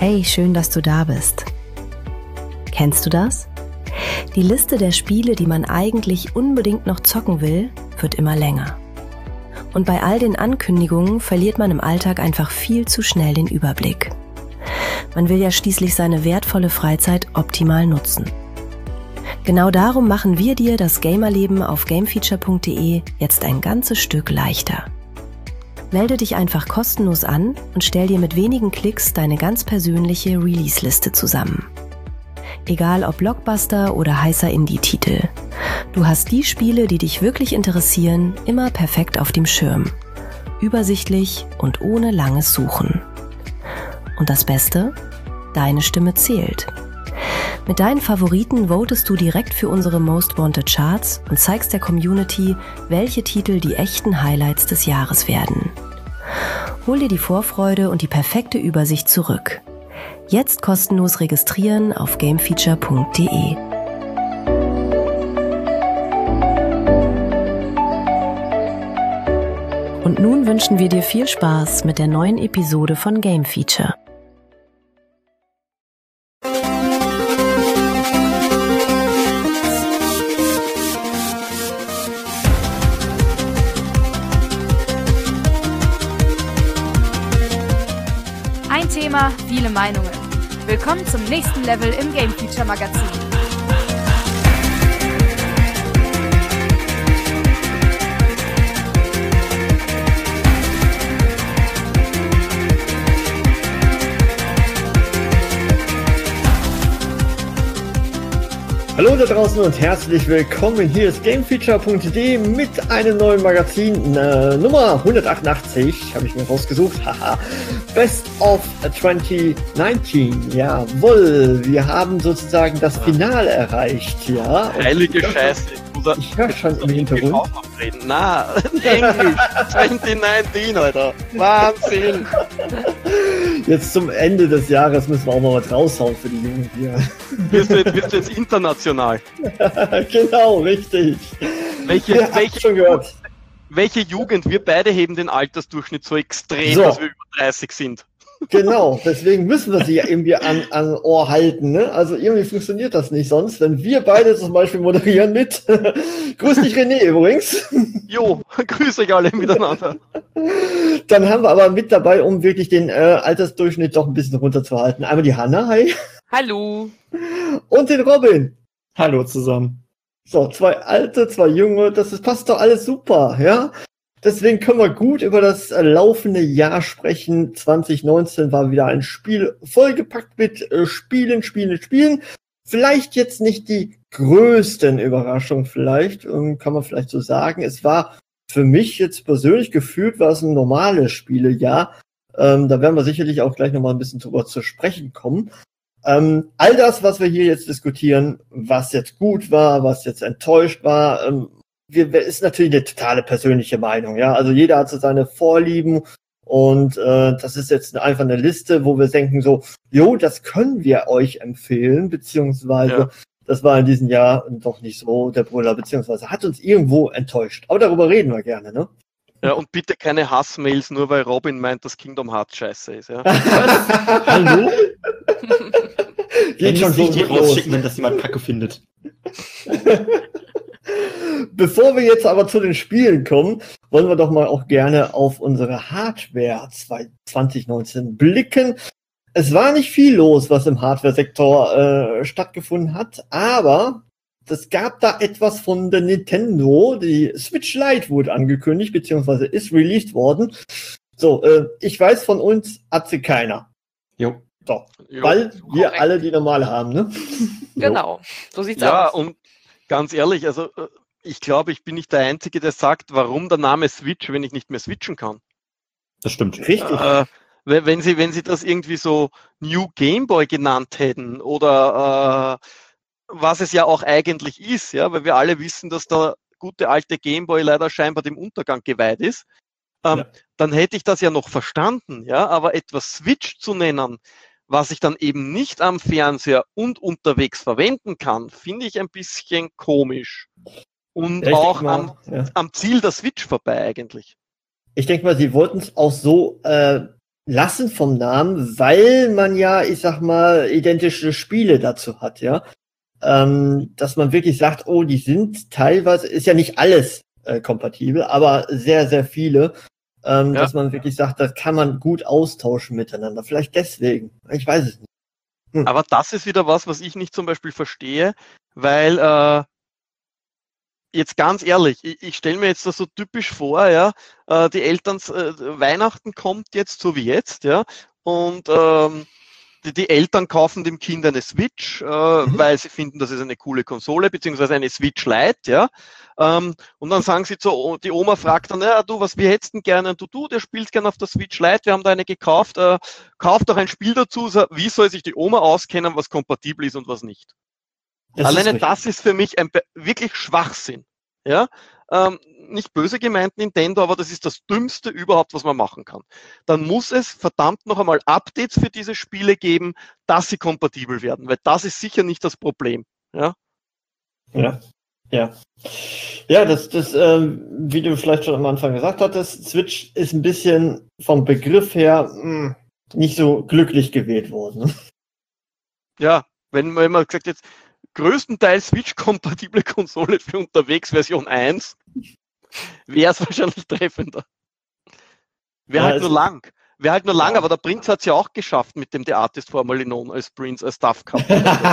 Hey, schön, dass du da bist. Kennst du das? Die Liste der Spiele, die man eigentlich unbedingt noch zocken will, wird immer länger. Und bei all den Ankündigungen verliert man im Alltag einfach viel zu schnell den Überblick. Man will ja schließlich seine wertvolle Freizeit optimal nutzen. Genau darum machen wir dir das Gamerleben auf gamefeature.de jetzt ein ganzes Stück leichter. Melde dich einfach kostenlos an und stell dir mit wenigen Klicks deine ganz persönliche Release-Liste zusammen. Egal ob Blockbuster oder heißer Indie-Titel. Du hast die Spiele, die dich wirklich interessieren, immer perfekt auf dem Schirm. Übersichtlich und ohne langes Suchen. Und das Beste? Deine Stimme zählt. Mit deinen Favoriten votest du direkt für unsere Most Wanted Charts und zeigst der Community, welche Titel die echten Highlights des Jahres werden. Hol dir die Vorfreude und die perfekte Übersicht zurück. Jetzt kostenlos registrieren auf gamefeature.de. Und nun wünschen wir dir viel Spaß mit der neuen Episode von Game Feature. Ein Thema, viele Meinungen. Willkommen zum nächsten Level im Game Feature Magazin. Hallo da draußen und herzlich willkommen. Hier ist gamefeature.de mit einem neuen Magazin, Nummer 188, habe ich mir rausgesucht. Haha. Best of 2019. Jawohl, wir haben sozusagen das Finale erreicht, ja. Heilige Scheiße. Ich höre schon im Hintergrund. Na, Englisch 2019, Alter. Wahnsinn. Jetzt zum Ende des Jahres müssen wir auch mal was raushauen für die Jungen hier. Wirst du jetzt international? Genau, richtig. Welche Jugend? Wir beide heben den Altersdurchschnitt so extrem, So. dass wir über 30 sind. Genau, deswegen müssen wir sie ja irgendwie an Ohr halten, ne? Also irgendwie funktioniert das nicht sonst, wenn wir beide zum Beispiel moderieren mit. Grüß dich, René, übrigens. Jo, grüß euch alle miteinander. Dann haben wir aber mit dabei, um wirklich den Altersdurchschnitt doch ein bisschen runterzuhalten. Einmal die Hanna, hi. Hallo. Und den Robin. Hallo zusammen. So, zwei Alte, zwei Junge, passt doch alles super, ja? Deswegen können wir gut über das laufende Jahr sprechen. 2019 war wieder ein Spiel vollgepackt mit Spielen. Vielleicht jetzt nicht die größten Überraschungen, kann man vielleicht so sagen. Es war für mich jetzt persönlich gefühlt, war es ein normales Spielejahr. Da werden wir sicherlich auch gleich nochmal ein bisschen drüber zu sprechen kommen. All das, was wir hier jetzt diskutieren, was jetzt gut war, was jetzt enttäuscht war, ist natürlich eine totale persönliche Meinung, ja. Also jeder hat so seine Vorlieben und das ist jetzt einfach eine Liste, wo wir denken so, jo, das können wir euch empfehlen, beziehungsweise das war in diesem Jahr doch nicht so der Brüller, beziehungsweise hat uns irgendwo enttäuscht. Aber darüber reden wir gerne, ne? Ja, und bitte keine Hassmails, nur weil Robin meint, dass Kingdom Hearts scheiße ist, ja. Hallo? Geht schon so richtig los. rausschicken, wenn das jemand Kacke findet. Bevor wir jetzt aber zu den Spielen kommen, wollen wir doch mal auch gerne auf unsere Hardware 2019 blicken. Es war nicht viel los, was im Hardware-Sektor stattgefunden hat, aber es gab da etwas von der Nintendo. Die Switch Lite wurde angekündigt, beziehungsweise ist released worden. So, ich weiß, von uns hat sie keiner. Jo. So, Jo, weil wir korrekt. alle die normale haben, ne? Genau, so sieht's Ja, aus. und ganz ehrlich, also ich glaube, ich bin nicht der Einzige, der sagt, warum der Name Switch, wenn ich nicht mehr switchen kann. Das stimmt. Richtig. Wenn sie das irgendwie so New Game Boy genannt hätten oder was es ja auch eigentlich ist, ja, weil wir alle wissen, dass der gute alte Game Boy leider scheinbar dem Untergang geweiht ist, dann hätte ich das ja noch verstanden, ja, aber etwas Switch zu nennen, was ich dann eben nicht am Fernseher und unterwegs verwenden kann, finde ich ein bisschen komisch. Und Ja, ich auch denk mal, am Ziel der Switch vorbei eigentlich. Ich denke mal, sie wollten es auch so lassen vom Namen, weil man ja, ich sag mal, identische Spiele dazu hat, ja. Dass man wirklich sagt, oh, die sind teilweise, ist ja nicht alles kompatibel, aber sehr, sehr viele, dass man wirklich sagt, das kann man gut austauschen miteinander. Vielleicht deswegen. Ich weiß es nicht. Aber das ist wieder was ich nicht zum Beispiel verstehe, weil jetzt ganz ehrlich, ich stelle mir jetzt das so typisch vor, ja, die Eltern, Weihnachten kommt jetzt so wie jetzt, ja, und die Eltern kaufen dem Kind eine Switch, weil sie finden, das ist eine coole Konsole, beziehungsweise eine Switch Lite, ja. Und dann sagen sie die Oma fragt dann, ja, du, was wir hätten gerne? Und du, der spielt gerne auf der Switch Lite, wir haben da eine gekauft, kauf doch ein Spiel dazu. Wie soll sich die Oma auskennen, was kompatibel ist und was nicht? Alleine das ist für mich ein wirklich Schwachsinn. Ja? Nicht böse gemeint Nintendo, aber das ist das Dümmste überhaupt, was man machen kann. Dann muss es verdammt noch einmal Updates für diese Spiele geben, dass sie kompatibel werden, weil das ist sicher nicht das Problem. Ja, das, wie du vielleicht schon am Anfang gesagt hattest, Switch ist ein bisschen vom Begriff her nicht so glücklich gewählt worden. Ja, wenn man gesagt jetzt, größtenteils Switch-kompatible Konsole für unterwegs, Version 1, wäre es wahrscheinlich treffender. Wäre halt nur lang, aber der Prinz hat es ja auch geschafft mit dem The Artist Formerly Known als Prince, als Stuff Cup.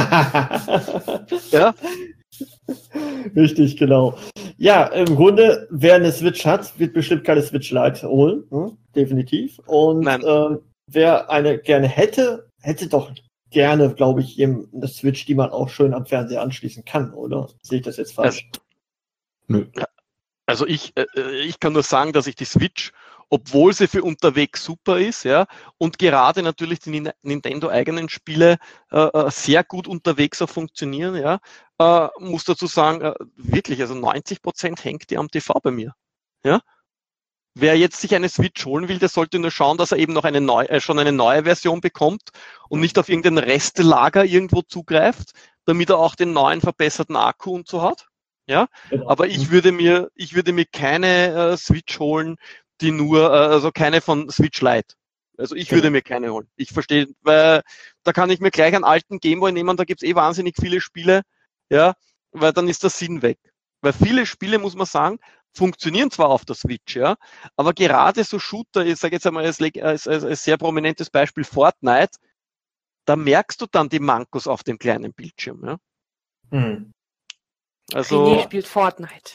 Ja? Richtig, genau. Ja, im Grunde, wer eine Switch hat, wird bestimmt keine Switch Lite holen, definitiv. Und wer eine gerne hätte doch gerne, glaube ich, eine Switch, die man auch schön am Fernseher anschließen kann, oder? Sehe ich das jetzt falsch? Nö. Also ich kann nur sagen, dass ich die Switch, obwohl sie für unterwegs super ist, ja, und gerade natürlich die Nintendo-eigenen Spiele sehr gut unterwegs auch funktionieren, ja, muss dazu sagen, wirklich, also 90% hängt die am TV bei mir. Ja? Wer jetzt sich eine Switch holen will, der sollte nur schauen, dass er eben noch schon eine neue Version bekommt und nicht auf irgendein Restelager irgendwo zugreift, damit er auch den neuen verbesserten Akku und so hat. Ja, aber ich würde mir keine Switch holen, die also keine von Switch Lite. Also ich würde mir keine holen. Ich verstehe, weil da kann ich mir gleich einen alten Gameboy nehmen, da gibt es wahnsinnig viele Spiele, ja, weil dann ist der Sinn weg. Weil viele Spiele, muss man sagen, funktionieren zwar auf der Switch, ja, aber gerade so Shooter, ich sage jetzt einmal als sehr prominentes Beispiel Fortnite, da merkst du dann die Mankos auf dem kleinen Bildschirm, ja. Also, René spielt Fortnite.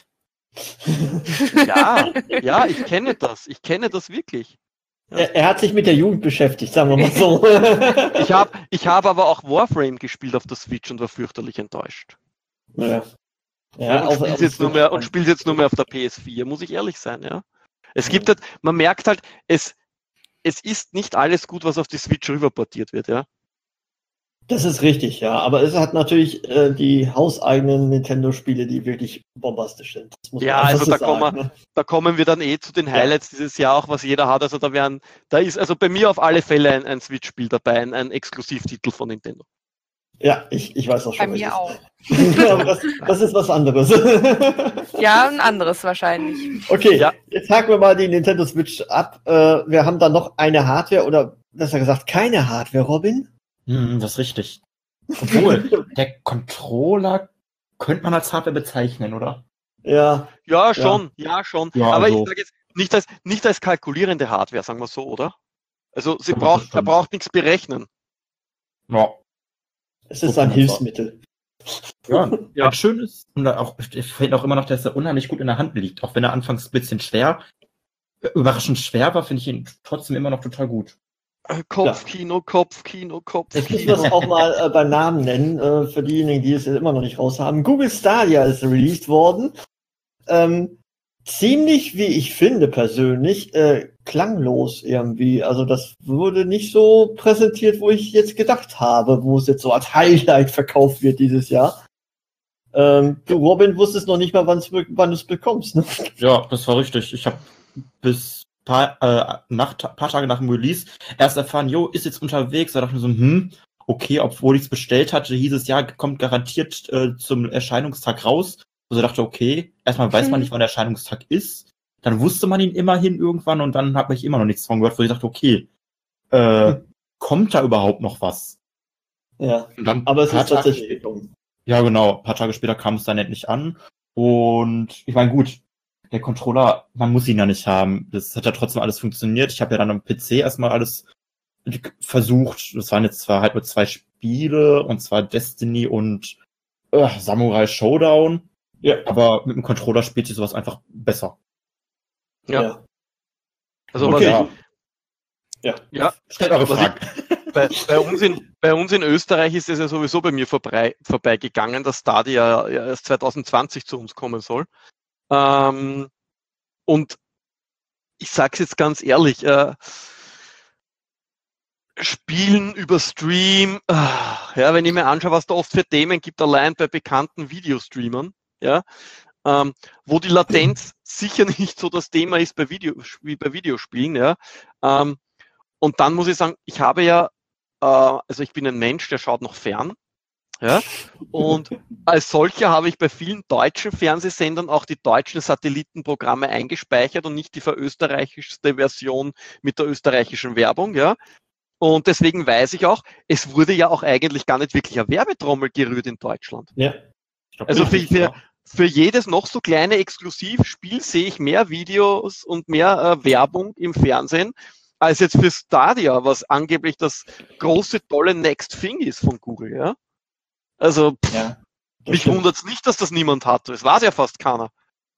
ja, ich kenne das wirklich. Ja. Er hat sich mit der Jugend beschäftigt, sagen wir mal so. Ich habe aber auch Warframe gespielt auf der Switch und war fürchterlich enttäuscht. Und spielt jetzt nur mehr auf der PS4, muss ich ehrlich sein, ja. Es gibt halt, man merkt halt, es ist nicht alles gut, was auf die Switch rüberportiert wird, ja. Das ist richtig, ja. Aber es hat natürlich die hauseigenen Nintendo-Spiele, die wirklich bombastisch sind. Da kommen wir dann zu den Highlights dieses Jahr auch, was jeder hat. Also da ist also bei mir auf alle Fälle ein Switch-Spiel dabei, ein Exklusivtitel von Nintendo. Ja, ich weiß auch schon. Bei mir auch. Aber das ist was anderes. Ja, ein anderes wahrscheinlich. Okay, Jetzt haken wir mal die Nintendo Switch ab. Wir haben da noch eine Hardware oder besser gesagt keine Hardware, Robin. Das ist richtig. Obwohl, der Controller könnte man als Hardware bezeichnen, oder? Ja. Ja, schon. Ja, aber also, ich sage jetzt nicht als kalkulierende Hardware, sagen wir so, oder? Also er braucht nichts berechnen. Ja. Es ist ein Hilfsmittel. Ja. Ein schönes, und ich finde auch immer noch, dass er unheimlich gut in der Hand liegt. Auch wenn er anfangs ein bisschen überraschend schwer war, finde ich ihn trotzdem immer noch total gut. Kopfkino. Jetzt müssen wir es auch mal beim Namen nennen, für diejenigen, die es immer noch nicht raus haben. Google Stadia ist released worden. Ziemlich, wie ich finde persönlich, klanglos irgendwie. Also das wurde nicht so präsentiert, wo ich jetzt gedacht habe, wo es jetzt so als Highlight verkauft wird dieses Jahr. Du, Robin, wusstest noch nicht mal, wann du es bekommst, ne? Ja, das war richtig. Ich habe bis paar Tage nach dem Release erst erfahren, ist jetzt unterwegs. Da dachte ich mir so, okay, obwohl ich es bestellt hatte, hieß es kommt garantiert zum Erscheinungstag raus. Also dachte, okay, erstmal weiß man nicht, wann der Erscheinungstag ist. Dann wusste man ihn immerhin irgendwann und dann habe ich immer noch nichts von gehört, wo ich dachte, okay, kommt da überhaupt noch was? Ja, Und dann aber es paar ist tatsächlich Tage- gekommen. Ja, genau. Ein paar Tage später kam es dann endlich an. Und ich meine, gut, der Controller, man muss ihn ja nicht haben. Das hat ja trotzdem alles funktioniert. Ich habe ja dann am PC erstmal alles versucht. Das waren jetzt zwar halt nur 2 Spiele, und zwar Destiny und Samurai Showdown. Ja. Aber mit dem Controller spielt sich sowas einfach besser. Ja. Also Okay. was Ja. Stellt eure Was Fragen. bei uns in Österreich ist es ja sowieso bei mir vorbeigegangen, dass Stadia ja erst 2020 zu uns kommen soll. Und ich sag's jetzt ganz ehrlich, Spielen über Stream, ja, wenn ich mir anschaue, was da oft für Themen gibt, allein bei bekannten Videostreamern, ja, wo die Latenz sicher nicht so das Thema ist wie bei Videospielen, ja. Und dann muss ich sagen, ich habe ja, also ich bin ein Mensch, der schaut noch fern, ja, und als solcher habe ich bei vielen deutschen Fernsehsendern auch die deutschen Satellitenprogramme eingespeichert und nicht die verösterreichischste Version mit der österreichischen Werbung, ja. Und deswegen weiß ich auch, es wurde ja auch eigentlich gar nicht wirklich eine Werbetrommel gerührt in Deutschland. Ja. Ich glaub, Also richtig, für jedes noch so kleine Exklusivspiel sehe ich mehr Videos und mehr Werbung im Fernsehen als jetzt für Stadia, was angeblich das große, tolle Next Thing ist von Google. Ja? Also Ja. mich wundert es nicht, dass das niemand hat. Es war ja fast keiner.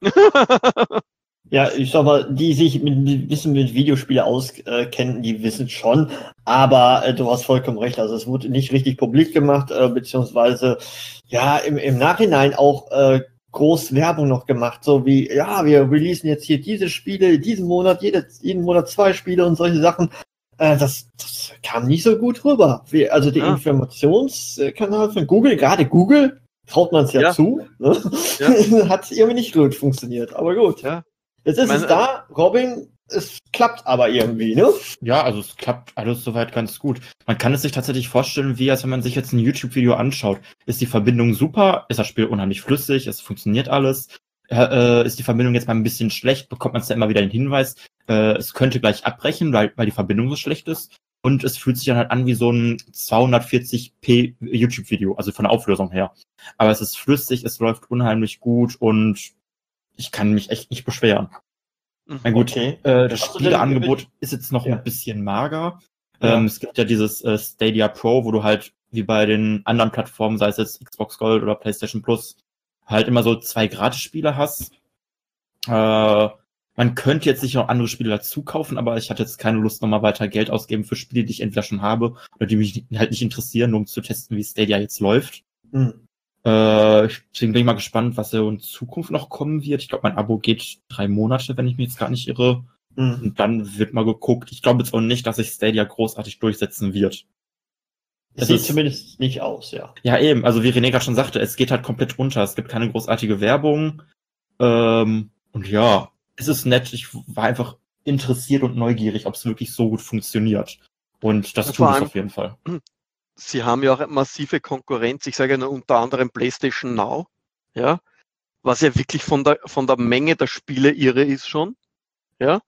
Ja, ich sag mal, die sich mit Videospiele auskennen, die wissen schon, aber du hast vollkommen recht, also es wurde nicht richtig publik gemacht, beziehungsweise ja, im Nachhinein auch groß Werbung noch gemacht, so wie, ja, wir releasen jetzt hier diese Spiele, diesen Monat, jeden Monat 2 Spiele und solche Sachen. Das kam nicht so gut rüber. Also der Informationskanal von Google, gerade Google, traut man es ja zu, ne? Hat irgendwie nicht gut funktioniert, aber gut. Ja. Jetzt ist es da, Robin, es klappt aber irgendwie, ne? Ja, also es klappt alles soweit ganz gut. Man kann es sich tatsächlich vorstellen, wie als wenn man sich jetzt ein YouTube-Video anschaut. Ist die Verbindung super? Ist das Spiel unheimlich flüssig? Es funktioniert alles? Ist die Verbindung jetzt mal ein bisschen schlecht? Bekommt man es ja immer wieder den Hinweis, es könnte gleich abbrechen, weil die Verbindung so schlecht ist. Und es fühlt sich dann halt an wie so ein 240p YouTube-Video, also von der Auflösung her. Aber es ist flüssig, es läuft unheimlich gut und ich kann mich echt nicht beschweren. Na gut, Okay. das Spieleangebot ist jetzt noch ein bisschen mager. Es gibt ja dieses Stadia Pro, wo du halt wie bei den anderen Plattformen, sei es jetzt Xbox Gold oder PlayStation Plus, halt immer so 2 Gratis-Spiele hast. Man könnte jetzt sicher noch andere Spiele dazu kaufen, aber ich hatte jetzt keine Lust, nochmal weiter Geld ausgeben für Spiele, die ich entweder schon habe oder die mich halt nicht interessieren, nur um zu testen, wie Stadia jetzt läuft. Deswegen bin ich mal gespannt, was so in Zukunft noch kommen wird. Ich glaube, mein Abo geht 3 Monate, wenn ich mich jetzt gar nicht irre. Und dann wird mal geguckt. Ich glaube jetzt auch nicht, dass sich Stadia großartig durchsetzen wird. Es sieht zumindest nicht aus, ja. Ja, eben. Also wie René gerade schon sagte, es geht halt komplett runter. Es gibt keine großartige Werbung. Und ja, es ist nett. Ich war einfach interessiert und neugierig, ob es wirklich so gut funktioniert. Und das tut es auf jeden Fall. Sie haben ja auch eine massive Konkurrenz, ich sage ja nur unter anderem PlayStation Now, ja, was ja wirklich von der Menge der Spiele irre ist schon, ja.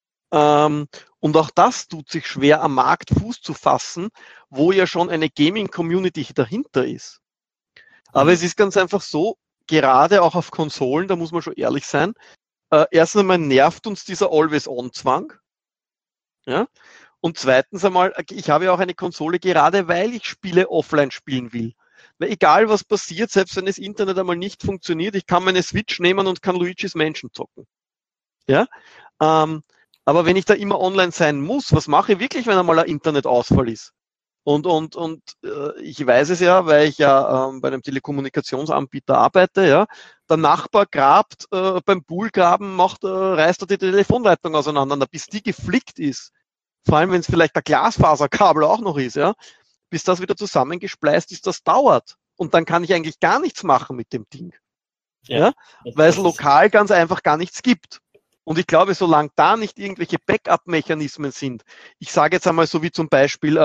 Und auch das tut sich schwer, am Markt Fuß zu fassen, wo ja schon eine Gaming-Community dahinter ist. Aber es ist ganz einfach so, gerade auch auf Konsolen, da muss man schon ehrlich sein, erstens einmal nervt uns dieser Always-On-Zwang, ja. Und zweitens einmal, ich habe ja auch eine Konsole, gerade weil ich Spiele offline spielen will. Weil egal was passiert, selbst wenn das Internet einmal nicht funktioniert, ich kann meine Switch nehmen und kann Luigi's Mansion zocken. Ja? Aber wenn ich da immer online sein muss, was mache ich wirklich, wenn einmal ein Internetausfall ist? Und ich weiß es ja, weil ich ja bei einem Telekommunikationsanbieter arbeite, ja. Der Nachbar grabt beim Poolgraben, reißt er die Telefonleitung auseinander, bis die geflickt ist. Vor allem, wenn es vielleicht ein Glasfaserkabel auch noch ist, ja, bis das wieder zusammengespleist ist, das dauert. Und dann kann ich eigentlich gar nichts machen mit dem Ding. Ja? Weil es lokal ganz einfach gar nichts gibt. Und ich glaube, solange da nicht irgendwelche Backup-Mechanismen sind, ich sage jetzt einmal so wie zum Beispiel,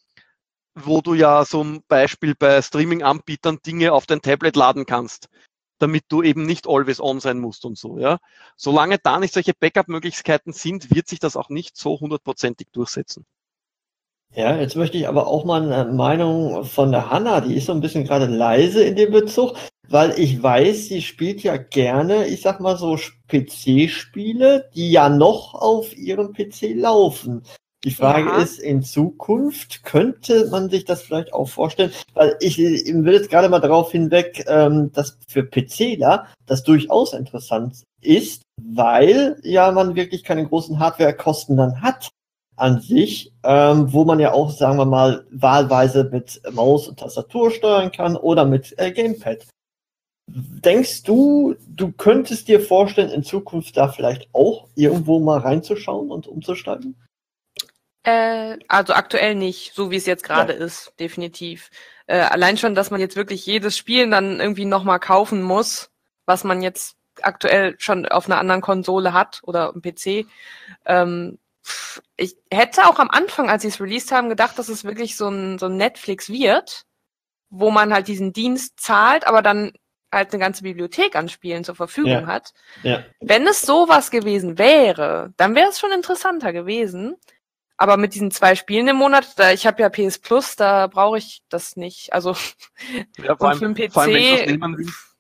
wo du ja zum Beispiel bei Streaming-Anbietern Dinge auf dein Tablet laden kannst, damit du eben nicht always on sein musst und so, ja. Solange da nicht solche Backup-Möglichkeiten sind, wird sich das auch nicht so 100%ig durchsetzen. Ja, jetzt möchte ich aber auch mal eine Meinung von der Hanna, die ist so ein bisschen gerade leise in dem Bezug, weil ich weiß, sie spielt ja gerne, ich sag mal so PC-Spiele, die ja noch auf ihrem PC laufen. Die Frage ist, in Zukunft könnte man sich das vielleicht auch vorstellen, weil ich will jetzt gerade mal darauf hinweg, dass für PCler das durchaus interessant ist, weil ja man wirklich keine großen Hardwarekosten dann hat an sich, wo man ja auch, sagen wir mal, wahlweise mit Maus und Tastatur steuern kann oder mit Gamepad. Denkst du, du könntest dir vorstellen, in Zukunft da vielleicht auch irgendwo mal reinzuschauen und umzusteigen? Also aktuell nicht, so wie es jetzt gerade ist, definitiv. Allein schon, dass man jetzt wirklich jedes Spiel dann irgendwie nochmal kaufen muss, was man jetzt aktuell schon auf einer anderen Konsole hat oder am PC. Ich hätte auch am Anfang, als sie es released haben, gedacht, dass es wirklich so ein Netflix wird, wo man halt diesen Dienst zahlt, aber dann halt eine ganze Bibliothek an Spielen zur Verfügung hat. Ja. Wenn es sowas gewesen wäre, dann wäre es schon interessanter gewesen. Aber mit diesen 2 Spielen im Monat, ich habe ja PS Plus, da brauche ich das nicht. Also vor allem, für den PC. Vor allem, wenn du es nehmen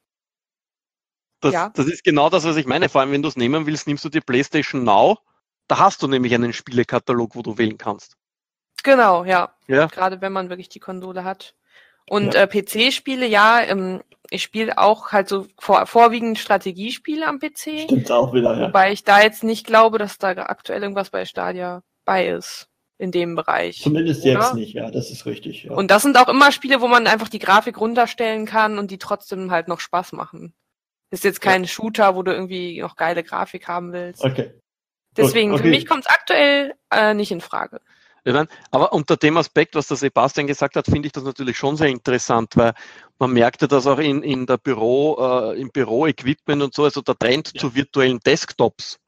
willst, das ist genau das, was ich meine. Vor allem, wenn du es nehmen willst, nimmst du die PlayStation Now. Da hast du nämlich einen Spielekatalog, wo du wählen kannst. Genau, ja. Gerade wenn man wirklich die Konsole hat. Und PC-Spiele, ich spiele auch halt so vorwiegend Strategiespiele am PC. Stimmt auch wieder, Wobei ich da jetzt nicht glaube, dass da aktuell irgendwas bei Stadia bei ist in dem Bereich. Zumindest jetzt nicht, das ist richtig. Ja. Und das sind auch immer Spiele, wo man einfach die Grafik runterstellen kann und die trotzdem halt noch Spaß machen. Ist jetzt kein Shooter, wo du irgendwie noch geile Grafik haben willst. Okay. Deswegen, für mich kommt es aktuell nicht in Frage. Aber unter dem Aspekt, was der Sebastian gesagt hat, finde ich das natürlich schon sehr interessant, weil man merkte das auch in der im Büro-Equipment und so, also der Trend zu virtuellen Desktops,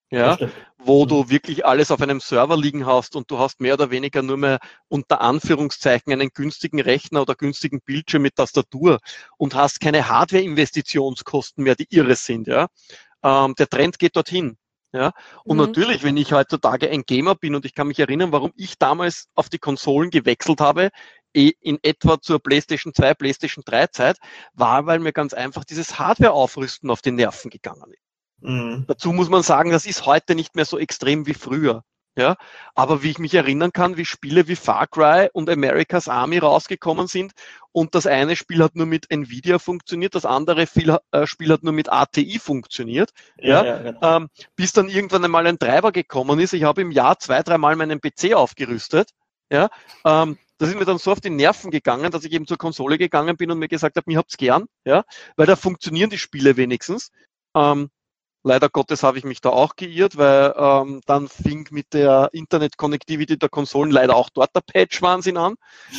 wo du wirklich alles auf einem Server liegen hast und du hast mehr oder weniger nur mehr unter Anführungszeichen einen günstigen Rechner oder günstigen Bildschirm mit Tastatur und hast keine Hardware-Investitionskosten mehr, die irre sind. Der Trend geht dorthin. Ja, und natürlich, wenn ich heutzutage ein Gamer bin und ich kann mich erinnern, warum ich damals auf die Konsolen gewechselt habe, in etwa zur PlayStation 2, PlayStation 3 Zeit, war, weil mir ganz einfach dieses Hardware-Aufrüsten auf die Nerven gegangen ist. Dazu muss man sagen, das ist heute nicht mehr so extrem wie früher. Ja, aber wie ich mich erinnern kann, wie Spiele wie Far Cry und America's Army rausgekommen sind und das eine Spiel hat nur mit Nvidia funktioniert, das andere Spiel hat nur mit ATI funktioniert, bis dann irgendwann einmal ein Treiber gekommen ist. Ich habe im Jahr 2-3 Mal meinen PC aufgerüstet. Das ist mir dann so auf die Nerven gegangen, dass ich eben zur Konsole gegangen bin und mir gesagt habe, mir habt's gern, weil da funktionieren die Spiele wenigstens. Leider Gottes habe ich mich da auch geirrt, weil dann fing mit der Internet-Connectivity der Konsolen leider auch dort der Patch-Wahnsinn an.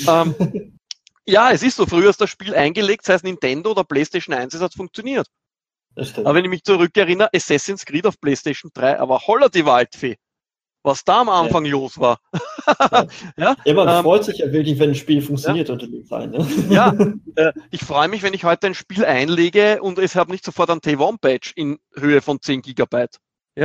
Es ist so, früher ist das Spiel eingelegt, sei es Nintendo oder PlayStation 1, es hat funktioniert. Aber wenn ich mich zurückerinnere, Assassin's Creed auf PlayStation 3, aber holla die Waldfee, was da am Anfang los war. Man freut sich ja wirklich, wenn ein Spiel funktioniert unter dem Fall. Ne? Ich freue mich, wenn ich heute ein Spiel einlege und es habe nicht sofort einen T1-Patch in Höhe von 10 Gigabyte.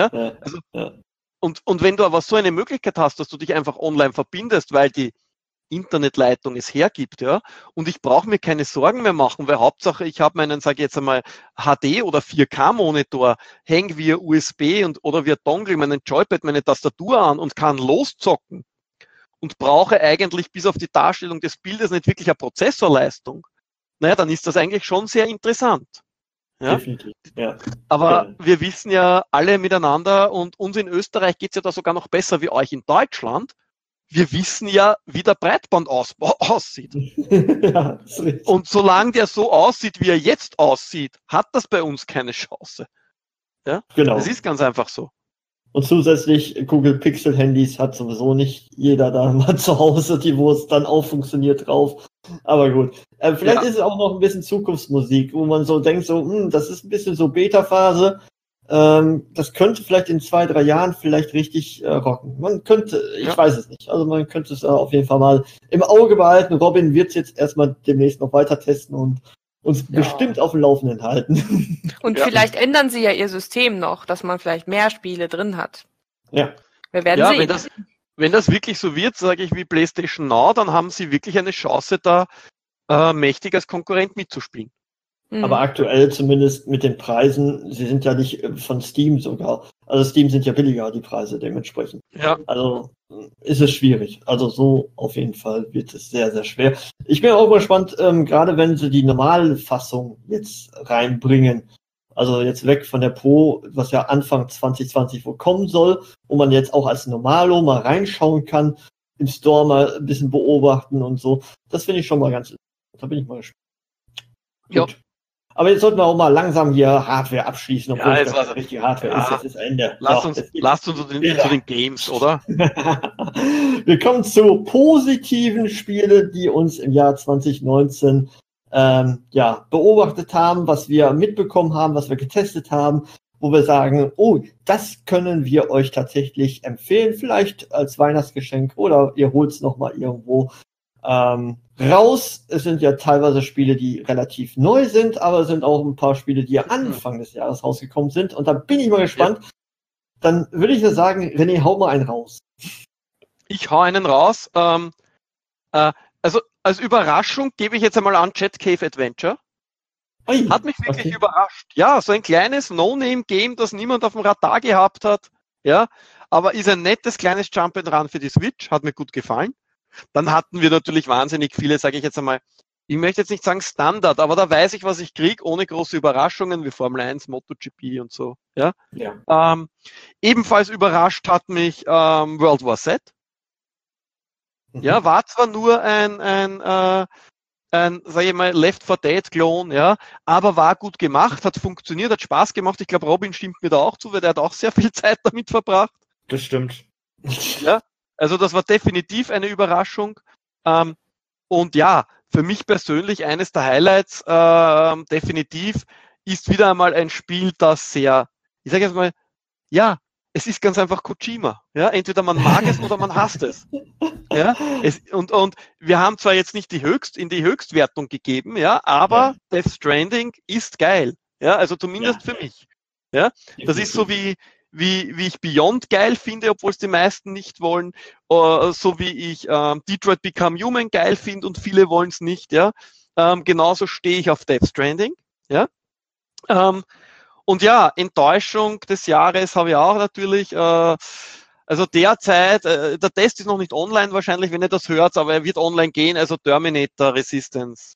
Und wenn du aber so eine Möglichkeit hast, dass du dich einfach online verbindest, weil die Internetleitung es hergibt, und ich brauche mir keine Sorgen mehr machen, weil Hauptsache ich habe meinen, sage ich jetzt einmal, HD oder 4K-Monitor, hänge via USB oder via Dongle meinen Joypad, meine Tastatur an und kann loszocken und brauche eigentlich bis auf die Darstellung des Bildes nicht wirklich eine Prozessorleistung, dann ist das eigentlich schon sehr interessant. Definitiv, Aber wir wissen ja alle miteinander und uns in Österreich geht es ja da sogar noch besser wie euch in Deutschland. Wir wissen ja, wie der Breitbandausbau aussieht. Und solange der so aussieht, wie er jetzt aussieht, hat das bei uns keine Chance. Genau. Das ist ganz einfach so. Und zusätzlich Google Pixel Handys hat sowieso nicht jeder da mal zu Hause, wo es dann auch funktioniert drauf. Aber gut. Vielleicht ist es auch noch ein bisschen Zukunftsmusik, wo man so denkt, das ist ein bisschen so Beta-Phase. Das könnte vielleicht in 2-3 Jahren vielleicht richtig rocken. Man könnte, ich weiß es nicht. Also man könnte es auf jeden Fall mal im Auge behalten. Robin wird es jetzt erstmal demnächst noch weiter testen und uns bestimmt auf dem Laufenden halten. Und vielleicht ändern sie ja ihr System noch, dass man vielleicht mehr Spiele drin hat. Ja. Wir werden sehen. wenn das wirklich so wird, sage ich, wie PlayStation Now, dann haben sie wirklich eine Chance, da mächtig als Konkurrent mitzuspielen. Aber aktuell zumindest mit den Preisen, sie sind ja nicht von Steam sogar. Also Steam sind ja billiger, die Preise dementsprechend. Ja. Also ist es schwierig. Also so auf jeden Fall wird es sehr, sehr schwer. Ich bin auch gespannt, gerade wenn sie die Normalfassung jetzt reinbringen. Also jetzt weg von der Pro, was ja Anfang 2020 wohl kommen soll, wo man jetzt auch als Normalo mal reinschauen kann, im Store mal ein bisschen beobachten und so. Das finde ich schon mal ganz interessant. Da bin ich mal gespannt. Ja. Gut. Aber jetzt sollten wir auch mal langsam hier Hardware abschließen, obwohl Ja, das nicht richtig Hardware ist. Jetzt ist Ende. Lasst uns zu den Games, oder? Wir kommen zu positiven Spielen, die uns im Jahr 2019 beobachtet haben, was wir mitbekommen haben, was wir getestet haben, wo wir sagen, oh, das können wir euch tatsächlich empfehlen, vielleicht als Weihnachtsgeschenk oder ihr holt es nochmal irgendwo raus. Es sind ja teilweise Spiele, die relativ neu sind, aber es sind auch ein paar Spiele, die ja Anfang des Jahres rausgekommen sind. Und da bin ich mal gespannt. Ja. Dann würde ich ja sagen, René, hau mal einen raus. Ich hau einen raus. Also als Überraschung gebe ich jetzt einmal an Jet Cave Adventure. Hat mich wirklich überrascht. Ja, so ein kleines No-Name-Game, das niemand auf dem Radar gehabt hat. Ja, aber ist ein nettes kleines Jump-and-Run für die Switch. Hat mir gut gefallen. Dann hatten wir natürlich wahnsinnig viele, sage ich jetzt einmal, ich möchte jetzt nicht sagen Standard, aber da weiß ich, was ich kriege, ohne große Überraschungen wie Formel 1, MotoGP und so. Ja? Ebenfalls überrascht hat mich World War Z. Ja, war zwar nur ein sag ich mal, Left 4 Dead-Klon, ja, aber war gut gemacht, hat funktioniert, hat Spaß gemacht. Ich glaube, Robin stimmt mir da auch zu, weil der hat auch sehr viel Zeit damit verbracht. Das stimmt. Ja. Also das war definitiv eine Überraschung. Und ja, für mich persönlich eines der Highlights definitiv ist wieder einmal ein Spiel, das sehr, ich sage jetzt mal, ja, es ist ganz einfach Kojima. Ja? Entweder man mag es oder man hasst es. Ja? Und wir haben zwar jetzt nicht in die Höchstwertung gegeben, ja, aber Death Stranding ist geil. Ja? Also zumindest für mich. Ja? Das ist so wie ich Beyond geil finde, obwohl es die meisten nicht wollen, so wie ich Detroit Become Human geil finde und viele wollen es nicht, ja. Genauso stehe ich auf Death Stranding, ja. Und ja, Enttäuschung des Jahres habe ich auch natürlich, also derzeit, der Test ist noch nicht online wahrscheinlich, wenn ihr das hört, aber er wird online gehen, also Terminator Resistance.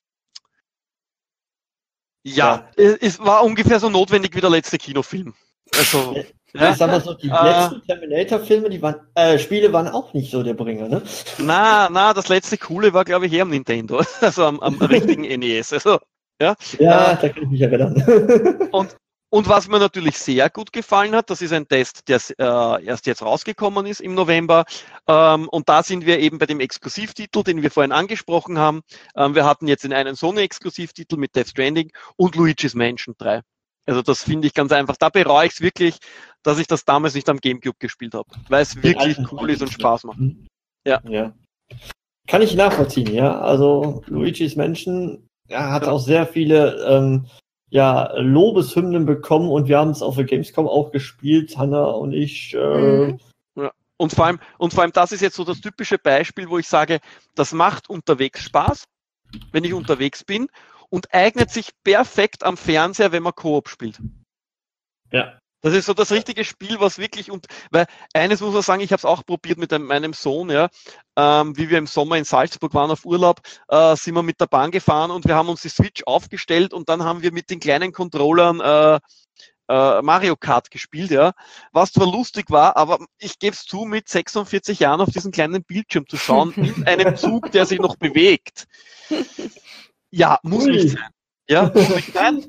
Ja, es war ungefähr so notwendig wie der letzte Kinofilm. Also, ich sag mal so, die letzten Terminator-Filme, Spiele waren auch nicht so der Bringer, ne? Na, das letzte Coole war, glaube ich, eher am Nintendo, also am richtigen NES. Also, da kann ich mich erinnern. Und was mir natürlich sehr gut gefallen hat, das ist ein Test, der erst jetzt rausgekommen ist im November. Und da sind wir eben bei dem Exklusivtitel, den wir vorhin angesprochen haben. Wir hatten jetzt einen Sony-Exklusivtitel mit Death Stranding und Luigi's Mansion 3. Also das finde ich ganz einfach. Da bereue ich es wirklich, dass ich das damals nicht am GameCube gespielt habe, weil es wirklich cool ist und Spaß macht. Ja. Kann ich nachvollziehen, ja. Also Luigi's Mansion hat auch sehr viele Lobeshymnen bekommen und wir haben es auf der Gamescom auch gespielt, Hanna und ich. Ja. Und vor allem, das ist jetzt so das typische Beispiel, wo ich sage, das macht unterwegs Spaß, wenn ich unterwegs bin. Und eignet sich perfekt am Fernseher, wenn man Koop spielt. Ja. Das ist so das richtige Spiel, was wirklich, weil eines muss man sagen, ich habe es auch probiert mit meinem Sohn, ja, wie wir im Sommer in Salzburg waren auf Urlaub, sind wir mit der Bahn gefahren und wir haben uns die Switch aufgestellt und dann haben wir mit den kleinen Controllern Mario Kart gespielt, ja, was zwar lustig war, aber ich gebe es zu, mit 46 Jahren auf diesen kleinen Bildschirm zu schauen, in einem Zug, der sich noch bewegt. Ja, muss nicht sein. Ja, muss nicht sein.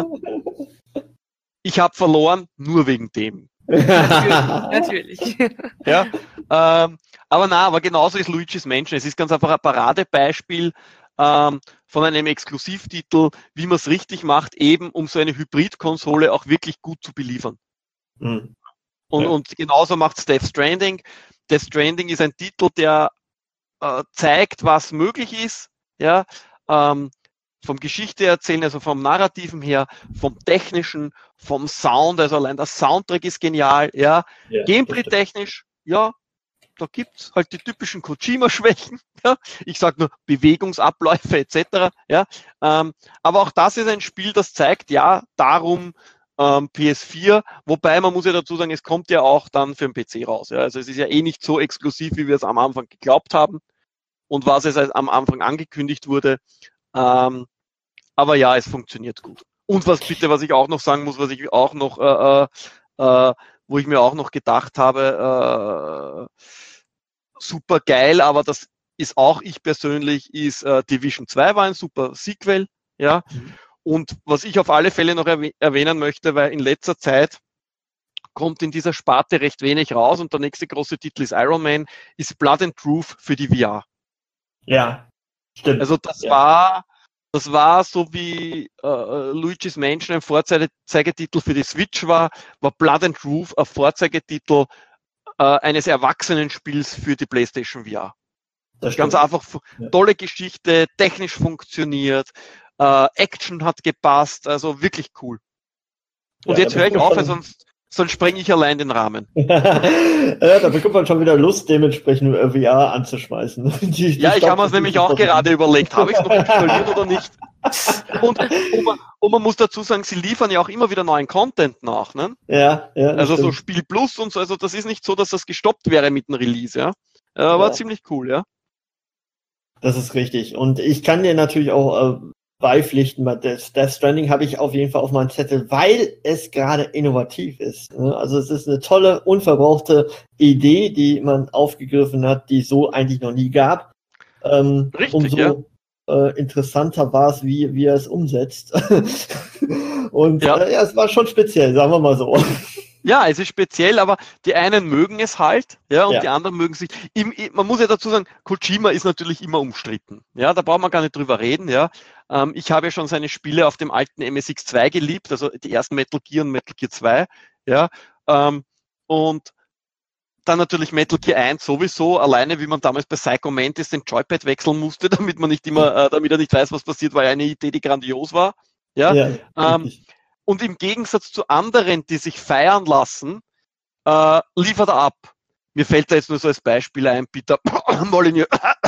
Ich habe verloren, nur wegen dem. Natürlich. Ja, aber genauso ist Luigi's Mansion. Es ist ganz einfach ein Paradebeispiel von einem Exklusivtitel, wie man es richtig macht, eben um so eine Hybridkonsole auch wirklich gut zu beliefern. Mhm. Und genauso macht es Death Stranding. Death Stranding ist ein Titel, der zeigt, was möglich ist. Ja, vom Geschichte erzählen, also vom Narrativen her, vom Technischen, vom Sound, also allein der Soundtrack ist genial, ja. Gameplay-technisch, ja, da gibt's halt die typischen Kojima-Schwächen. Ja? Ich sage nur Bewegungsabläufe etc. Ja? Aber auch das ist ein Spiel, das zeigt ja darum PS4, wobei man muss ja dazu sagen, es kommt ja auch dann für den PC raus. Ja? Also es ist ja eh nicht so exklusiv, wie wir es am Anfang geglaubt haben und was es am Anfang angekündigt wurde. Aber ja, es funktioniert gut. Und was ich auch noch sagen muss, was ich auch noch, wo ich mir auch noch gedacht habe, super geil, aber das ist auch ich persönlich, ist Division 2 war ein super Sequel, ja. Und was ich auf alle Fälle noch erwähnen möchte, weil in letzter Zeit kommt in dieser Sparte recht wenig raus und der nächste große Titel ist Iron Man, ist Blood and Truth für die VR. Ja, stimmt. Also das war so wie Luigi's Mansion ein Vorzeigetitel für die Switch war Blood and Truth ein Vorzeigetitel eines Erwachsenenspiels für die PlayStation VR. Ganz einfach, tolle Geschichte, technisch funktioniert, Action hat gepasst, also wirklich cool. Und jetzt höre ich auf, sonst sprenge ich allein den Rahmen. Ja, da bekommt man schon wieder Lust, dementsprechend VR anzuschmeißen. Ich habe mir es nämlich auch gerade überlegt, habe ich es noch installiert oder nicht? Und man muss dazu sagen, sie liefern ja auch immer wieder neuen Content nach. Ne? Ja. Also so Spiel Plus und so, also das ist nicht so, dass das gestoppt wäre mit dem Release. Ja? War ziemlich cool, ja. Das ist richtig. Und ich kann dir natürlich auch beipflichten, bei Death Stranding habe ich auf jeden Fall auf meinem Zettel, weil es gerade innovativ ist. Also es ist eine tolle, unverbrauchte Idee, die man aufgegriffen hat, die es so eigentlich noch nie gab. Richtig, umso interessanter war es, wie er es umsetzt. Und es war schon speziell, sagen wir mal so. Ja, es ist speziell, aber die einen mögen es halt, ja, und die anderen mögen sich. Man muss ja dazu sagen, Kojima ist natürlich immer umstritten. Ja, da braucht man gar nicht drüber reden, ja. Ich habe ja schon seine Spiele auf dem alten MSX2 geliebt, also die ersten Metal Gear und Metal Gear 2, ja. Und dann natürlich Metal Gear 1 sowieso, alleine wie man damals bei Psycho Mantis den Joypad wechseln musste, damit man nicht immer, damit er nicht weiß, was passiert, war ja eine Idee, die grandios war. Ja. Und im Gegensatz zu anderen, die sich feiern lassen, liefert er ab. Mir fällt da jetzt nur so als Beispiel ein, Peter Molyneux,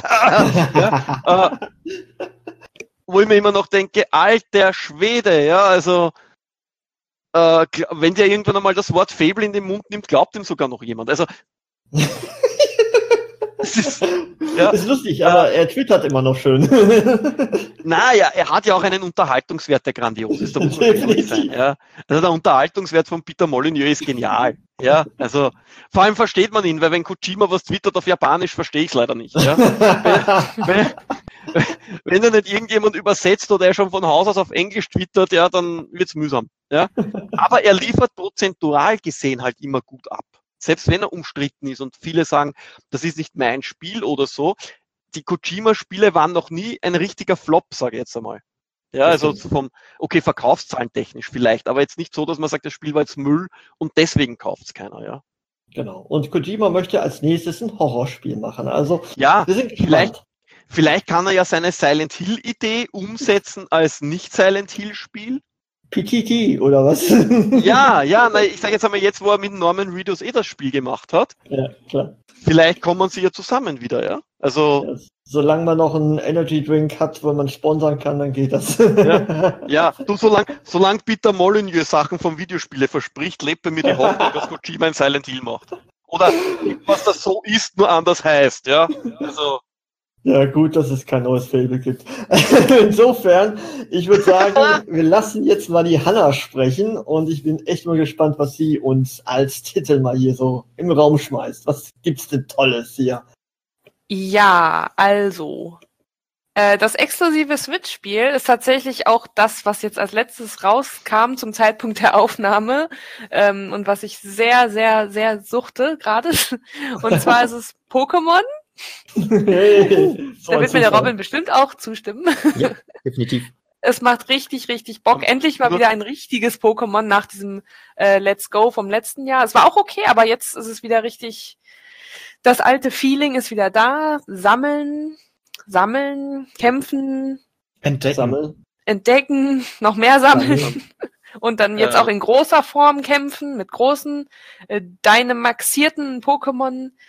wo ich mir immer noch denke, alter Schwede, ja, also wenn der irgendwann einmal das Wort Fable in den Mund nimmt, glaubt ihm sogar noch jemand. Also das ist lustig, aber er twittert immer noch schön. Naja, er hat ja auch einen Unterhaltungswert, der grandios ist. Da muss man ehrlich sein. Ja. Also der Unterhaltungswert von Peter Molyneux ist genial. Ja, also vor allem versteht man ihn, weil wenn Kojima was twittert auf Japanisch, verstehe ich es leider nicht. Ja. Wenn er nicht irgendjemand übersetzt oder er schon von Haus aus auf Englisch twittert, ja, dann wird's mühsam. Ja. Aber er liefert prozentual gesehen halt immer gut ab. Selbst wenn er umstritten ist und viele sagen, das ist nicht mein Spiel oder so, die Kojima-Spiele waren noch nie ein richtiger Flop, sage ich jetzt einmal. Ja, also Verkaufszahlen technisch vielleicht, aber jetzt nicht so, dass man sagt, das Spiel war jetzt Müll und deswegen kauft es keiner, ja. Genau. Und Kojima möchte als nächstes ein Horrorspiel machen. Also ja, wir sind vielleicht kann er ja seine Silent Hill-Idee umsetzen als Nicht-Silent Hill-Spiel. PTT oder was? Ja, ich sage jetzt einmal jetzt, wo er mit Norman Reedus das Spiel gemacht hat. Ja, klar. Vielleicht kommen sie ja zusammen wieder, ja? Also. Ja, solange man noch einen Energy Drink hat, wo man sponsern kann, dann geht das. Solange Peter Molyneux Sachen vom Videospiele verspricht, lebt bei mir die Hoffnung, dass Kojima ein Silent Hill macht. Oder was das so ist, nur anders heißt, ja? Also. Ja, gut, dass es kein neues Fable gibt. Insofern, ich würde sagen, wir lassen jetzt mal die Hanna sprechen und ich bin echt mal gespannt, was sie uns als Titel mal hier so im Raum schmeißt. Was gibt's denn Tolles hier? Ja, also, das exklusive Switch-Spiel ist tatsächlich auch das, was jetzt als letztes rauskam zum Zeitpunkt der Aufnahme und was ich sehr, sehr, sehr suchte gerade. Und zwar ist es Pokémon. Hey, da wird mir der Robin bestimmt auch zustimmen. Ja, definitiv. Es macht richtig, richtig Bock. Endlich mal wieder ein richtiges Pokémon nach diesem Let's Go vom letzten Jahr. Es war auch okay, aber jetzt ist es wieder richtig, das alte Feeling ist wieder da. Sammeln, kämpfen, entdecken, noch mehr sammeln. Und dann jetzt auch in großer Form kämpfen, mit großen, dynamaxierten Pokémon.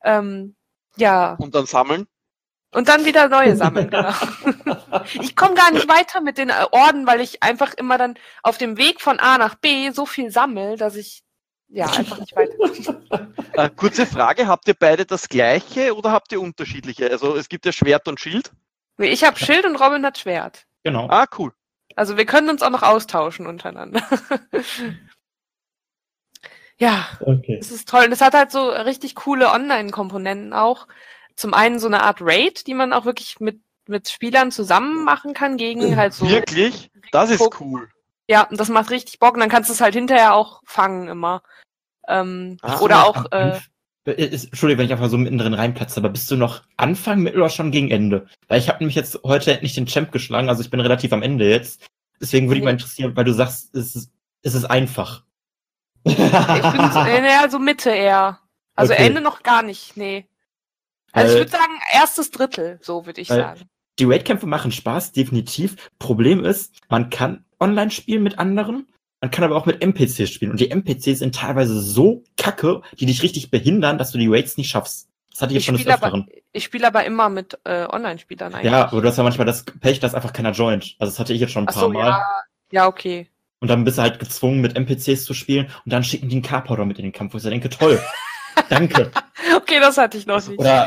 Ja. Und dann sammeln? Und dann wieder neue sammeln, genau. Ich komme gar nicht weiter mit den Orden, weil ich einfach immer dann auf dem Weg von A nach B so viel sammle, dass ich einfach nicht weiter. Kurze Frage, habt ihr beide das gleiche oder habt ihr unterschiedliche? Also es gibt ja Schwert und Schild. Ich habe Schild und Robin hat Schwert. Genau. Ah, cool. Also wir können uns auch noch austauschen untereinander. Ja, Okay. es ist toll. Und es hat halt so richtig coole Online-Komponenten auch. Zum einen so eine Art Raid, die man auch wirklich mit Spielern zusammen machen kann gegen halt so... Wirklich? Das ist cool. Ja, und das macht richtig Bock. Und dann kannst du es halt hinterher auch fangen immer. Oder auch... Entschuldigung, wenn ich einfach so mittendrin reinplatze, aber bist du noch Anfang, Mittel oder schon gegen Ende? Weil ich habe nämlich jetzt heute endlich den Champ geschlagen, also ich bin relativ am Ende jetzt. Deswegen würde ich mal interessieren, weil du sagst, es ist einfach. Ich bin so Mitte eher. Also Okay. Ende noch gar nicht, nee. Also ich würde sagen, erstes Drittel, so würde ich sagen. Die Raid-Kämpfe machen Spaß, definitiv. Problem ist, man kann online spielen mit anderen, man kann aber auch mit NPCs spielen. Und die NPCs sind teilweise so kacke, die dich richtig behindern, dass du die Raids nicht schaffst. Das hatte ich jetzt schon des Öfteren. Ich spiele aber immer mit Online-Spielern eigentlich. Ja, aber du hast ja manchmal das Pech, dass einfach keiner joint. Also das hatte ich jetzt schon ein paar Mal. Ja, okay. Und dann bist du halt gezwungen, mit NPCs zu spielen und dann schicken die einen Carpowder mit in den Kampf, wo ich so denke, toll, danke. Okay, das hatte ich noch nicht. Oder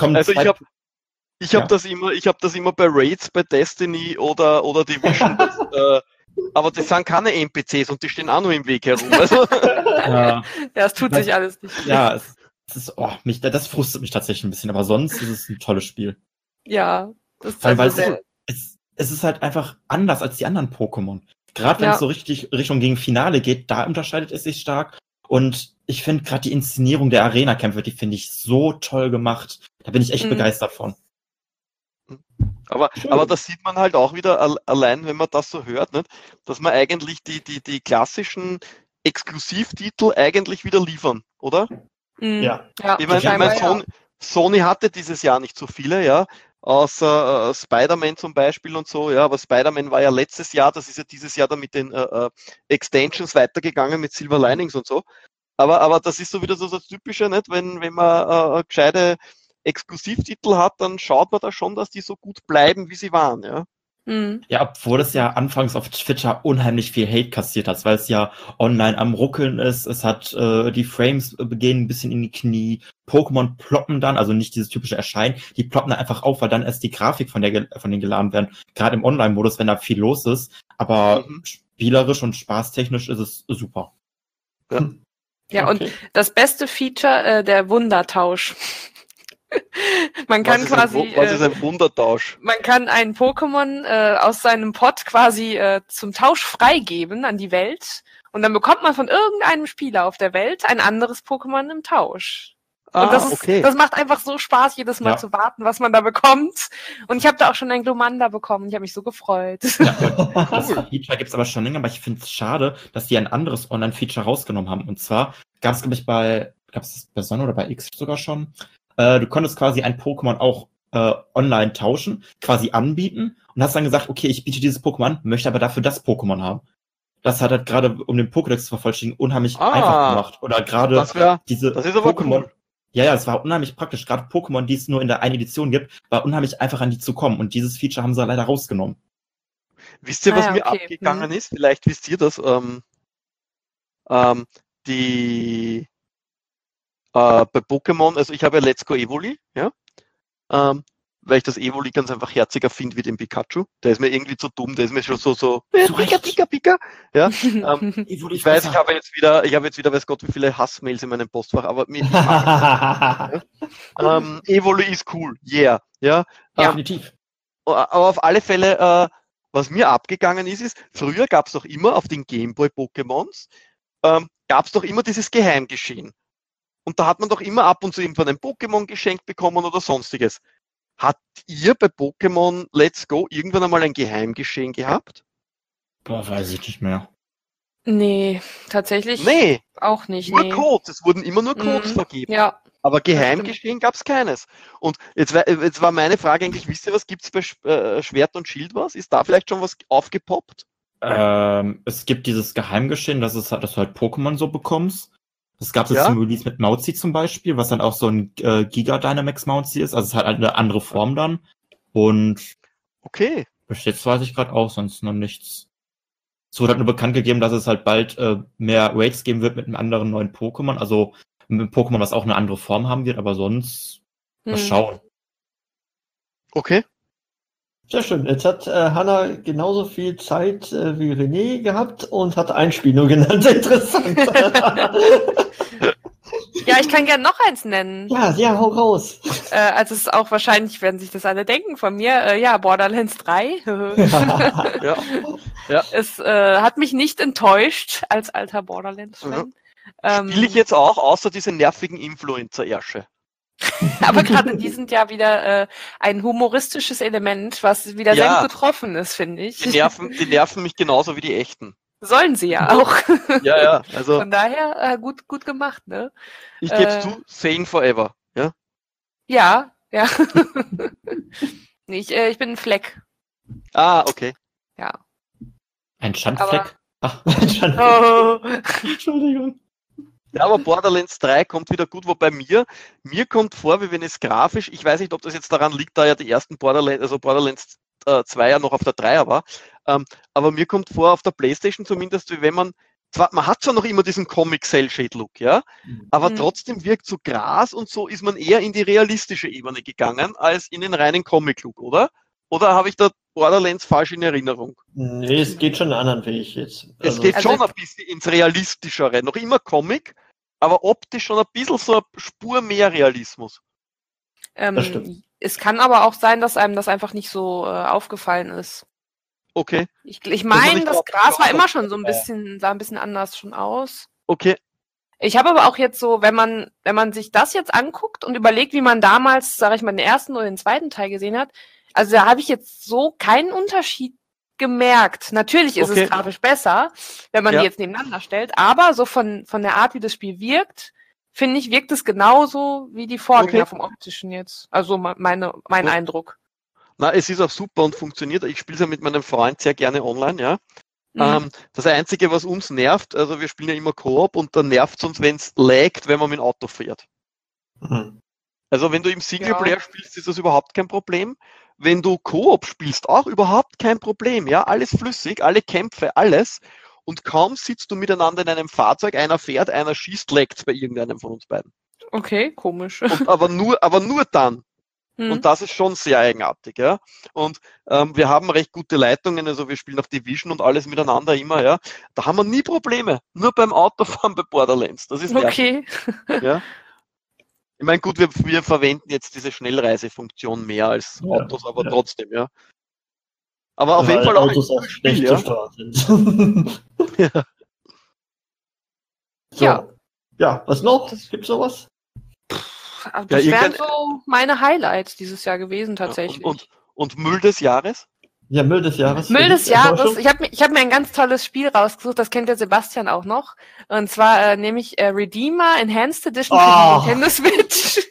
ich habe das immer bei Raids, bei Destiny oder Division. Aber das sind keine NPCs und die stehen auch nur im Weg herum. Also. Ja, es tut sich alles nicht. Ja, das frustet mich tatsächlich ein bisschen, aber sonst ist es ein tolles Spiel. Ja, das ist weil es ist halt einfach anders als die anderen Pokémon. Gerade wenn es so richtig Richtung gegen Finale geht, da unterscheidet es sich stark. Und ich finde gerade die Inszenierung der Arena-Kämpfe, die finde ich so toll gemacht. Da bin ich echt begeistert von. Aber das sieht man halt auch wieder allein, wenn man das so hört, nicht? Dass man eigentlich die klassischen Exklusivtitel eigentlich wieder liefern, oder? Ja. Ich meine, Sony hatte dieses Jahr nicht so viele, ja. Außer Spider-Man zum Beispiel und so, ja, aber Spider-Man war ja letztes Jahr, das ist ja dieses Jahr dann mit den Extensions weitergegangen mit Silver Linings und so. Aber das ist so wieder so das Typische, nicht? Wenn man gescheite Exklusivtitel hat, dann schaut man da schon, dass die so gut bleiben, wie sie waren, ja. Ja, obwohl es ja anfangs auf Twitter unheimlich viel Hate kassiert hat, weil es ja online am Ruckeln ist, es hat die Frames gehen ein bisschen in die Knie, Pokémon ploppen dann, also nicht dieses typische Erscheinen, die ploppen dann einfach auf, weil dann erst die Grafik von denen geladen werden, gerade im Online-Modus, wenn da viel los ist, aber spielerisch und spaßtechnisch ist es super. Ja, und das beste Feature, der Wundertausch. Man kann was ist ein Wundertausch? Man kann ein Pokémon aus seinem Pot quasi zum Tausch freigeben an die Welt und dann bekommt man von irgendeinem Spieler auf der Welt ein anderes Pokémon im Tausch. Und das macht einfach so Spaß, jedes Mal zu warten, was man da bekommt. Und ich habe da auch schon ein Glomanda bekommen. Ich habe mich so gefreut. Ja, das Feature gibt es aber schon länger, aber ich finde es schade, dass die ein anderes Online-Feature rausgenommen haben. Und zwar gab es, glaube ich, bei Sonne oder bei X sogar schon. Du konntest quasi ein Pokémon auch online tauschen, quasi anbieten und hast dann gesagt, okay, ich biete dieses Pokémon an, möchte aber dafür das Pokémon haben. Das hat halt gerade, um den Pokédex zu vervollständigen, unheimlich einfach gemacht. Oder gerade diese Pokémon. Cool. Ja, es war unheimlich praktisch. Gerade Pokémon, die es nur in der einen Edition gibt, war unheimlich einfach an die zu kommen. Und dieses Feature haben sie leider rausgenommen. Wisst ihr, was mir abgegangen ist? Vielleicht wisst ihr das. Bei Pokémon, also ich habe ja Let's Go Evoli, ja, weil ich das Evoli ganz einfach herziger finde wie den Pikachu. Der ist mir irgendwie zu dumm, der ist mir schon so Pika. Ja, ich weiß, ich habe jetzt wieder, weiß Gott, wie viele Hassmails in meinem Postfach, aber ich mag das. Evoli ist cool, yeah. Ja, definitiv. Aber auf alle Fälle, was mir abgegangen ist, früher gab es doch immer auf den Gameboy Pokémons, gab es doch immer dieses Geheimgeschehen. Und da hat man doch immer ab und zu irgendwann ein Pokémon geschenkt bekommen oder sonstiges. Habt ihr bei Pokémon Let's Go irgendwann einmal ein Geheimgeschehen gehabt? Boah, weiß ich nicht mehr. Nee, tatsächlich auch nicht. Nur Codes, es wurden immer nur Codes vergeben. Ja. Aber Geheimgeschehen gab es keines. Und jetzt war meine Frage eigentlich, wisst ihr, was gibt es bei Schwert und Schild was? Ist da vielleicht schon was aufgepoppt? Es gibt dieses Geheimgeschehen, dass du halt Pokémon so bekommst. Das gab es zum Release mit Mauzi zum Beispiel, was dann auch so ein Giga Dynamax Mauzi ist. Also es ist halt eine andere Form dann. Und okay. Bis jetzt weiß ich gerade auch sonst noch nichts. Es wurde halt nur bekannt gegeben, dass es halt bald mehr Raids geben wird mit einem anderen neuen Pokémon. Also mit einem Pokémon, was auch eine andere Form haben wird, aber sonst mal schauen. Okay. Sehr schön. Jetzt hat Hanna genauso viel Zeit wie René gehabt und hat ein Spiel nur genannt. Interessant. Ja, ich kann gerne noch eins nennen. Ja, hau raus. Also es ist auch wahrscheinlich, werden sich das alle denken von mir, Borderlands 3. Ja. Es hat mich nicht enttäuscht als alter Borderlands-Fan. Spiele ich jetzt auch, außer diese nervigen Influencer-Ersche. Aber gerade die sind ja wieder ein humoristisches Element, was wieder sehr gut getroffen ist, finde ich. Die nerven mich genauso wie die echten. Sollen sie ja auch. Ja, also. Von daher gut gemacht, ne? Ich gebe zu, Sane Forever, ja? Ja. Nee, ich bin ein Fleck. Ah, okay. Ja. Ein Schandfleck? Ein Schandfleck. Oh. Entschuldigung. Ja, aber Borderlands 3 kommt wieder gut, wobei mir kommt vor, wie wenn es grafisch, ich weiß nicht, ob das jetzt daran liegt, da ja die ersten Borderlands 2 ja noch auf der 3er war, aber mir kommt vor, auf der Playstation zumindest, wie wenn man hat zwar noch immer diesen Comic-Cell-Shade-Look, ja, aber trotzdem wirkt so Gras und so ist man eher in die realistische Ebene gegangen, als in den reinen Comic-Look, oder? Oder habe ich da Borderlands falsch in Erinnerung? Nee, es geht schon einen anderen Weg jetzt. Es geht schon ein bisschen ins Realistischere, noch immer Comic, aber optisch schon ein bisschen so eine Spur mehr Realismus. Das stimmt. Es kann aber auch sein, dass einem das einfach nicht so aufgefallen ist. Okay. Ich meine, das Gras war immer schon so ein bisschen, sah ein bisschen anders schon aus. Okay. Ich habe aber auch jetzt so, wenn man sich das jetzt anguckt und überlegt, wie man damals, sage ich mal, den ersten oder den zweiten Teil gesehen hat, also da habe ich jetzt so keinen Unterschied gemerkt. Natürlich ist es grafisch besser, wenn man die jetzt nebeneinander stellt, aber so von der Art, wie das Spiel wirkt, finde ich, wirkt es genauso wie die Vorgänger vom Optischen jetzt. Also mein Eindruck. Na, es ist auch super und funktioniert. Ich spiele es ja mit meinem Freund sehr gerne online, ja. Das Einzige, was uns nervt, also wir spielen ja immer Koop und dann nervt es uns, wenn es laggt, wenn man mit dem Auto fährt. Also wenn du im Singleplayer spielst, ist das überhaupt kein Problem. Wenn du Koop spielst, auch überhaupt kein Problem, ja. Alles flüssig, alle Kämpfe, alles. Und kaum sitzt du miteinander in einem Fahrzeug, einer fährt, einer schießt, laggt bei irgendeinem von uns beiden. Okay, komisch. Aber nur dann. Und das ist schon sehr eigenartig, ja. Und wir haben recht gute Leitungen, also wir spielen auch Division und alles miteinander immer, ja. Da haben wir nie Probleme. Nur beim Autofahren bei Borderlands. Das ist nervig. Ja. Ich meine, gut, wir verwenden jetzt diese Schnellreisefunktion mehr als Autos, aber trotzdem, ja. Aber auf jeden Fall auch Autos auch schlecht zu steuern sind. Ja, was noch? Gibt's sowas? Das wären so meine Highlights dieses Jahr gewesen, tatsächlich. Und Müll des Jahres? Ja, Müll des Jahres. Müll des Jahres. Ich hab mir ein ganz tolles Spiel rausgesucht, das kennt der Sebastian auch noch. Und zwar nämlich Redeemer Enhanced Edition für die Nintendo Switch.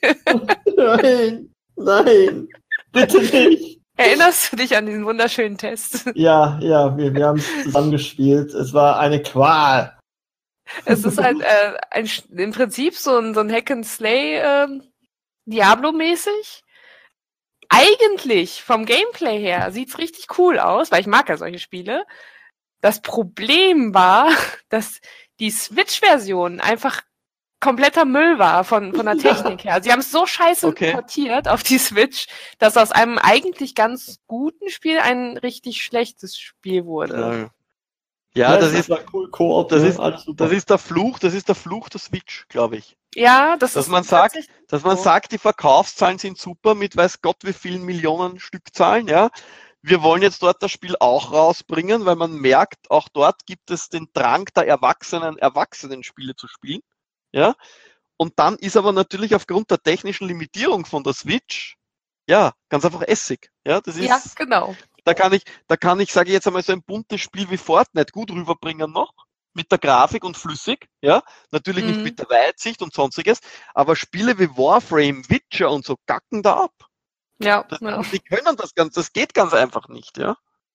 Nein, bitte nicht. Erinnerst du dich an diesen wunderschönen Test? Ja, wir haben es zusammengespielt. Es war eine Qual. Es ist halt im Prinzip so ein Hack-and-Slay Diablo-mäßig. Eigentlich vom Gameplay her sieht's richtig cool aus, weil ich mag ja solche Spiele. Das Problem war, dass die Switch-Version einfach kompletter Müll war von der Technik her. Sie haben es so scheiße portiert auf die Switch, dass aus einem eigentlich ganz guten Spiel ein richtig schlechtes Spiel wurde. Ja, das ist cool Koop, das ist der Fluch der Switch, glaube ich. Ja, dass man sagt, die Verkaufszahlen sind super mit weiß Gott wie vielen Millionen Stückzahlen, ja. Wir wollen jetzt dort das Spiel auch rausbringen, weil man merkt, auch dort gibt es den Drang der Erwachsenen-Spiele zu spielen, ja. Und dann ist aber natürlich aufgrund der technischen Limitierung von der Switch, ja, ganz einfach Essig, ja. Das ist, ja, genau. Da kann ich, sage ich jetzt einmal, so ein buntes Spiel wie Fortnite gut rüberbringen noch, mit der Grafik und flüssig, ja, natürlich nicht mit der Weitsicht und sonstiges, aber Spiele wie Warframe, Witcher und so gacken da ab. Ja. Die können das geht ganz einfach nicht, ja.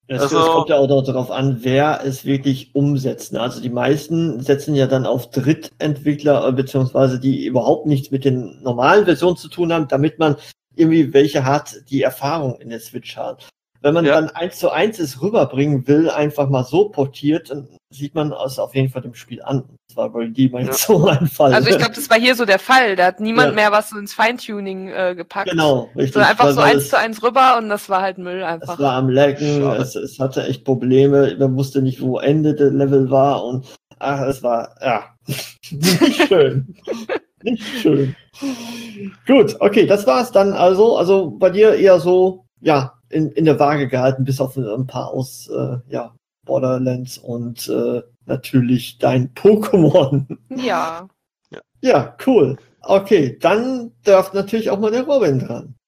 Es kommt ja auch darauf an, wer es wirklich umsetzt. Ne? Also die meisten setzen ja dann auf Drittentwickler, beziehungsweise die überhaupt nichts mit den normalen Versionen zu tun haben, damit man irgendwie welche hat, die Erfahrung in der Switch hat. Wenn man dann 1:1 es rüberbringen will, einfach mal so portiert, dann sieht man es auf jeden Fall dem Spiel an. Das war bei die jetzt so ein Fall. Also ich glaube, das war hier so der Fall. Da hat niemand mehr was ins Feintuning gepackt. Genau, richtig. So einfach so 1:1 rüber und das war halt Müll einfach. Es war am Laggen, es hatte echt Probleme, man wusste nicht, wo Ende der Level war und es war, nicht schön. Nicht schön. Gut, okay, das war's dann also. Also bei dir eher so, in der Waage gehalten, bis auf ein paar aus Borderlands und natürlich dein Pokémon. Ja. Ja, cool. Okay, dann darf natürlich auch mal der Robin dran.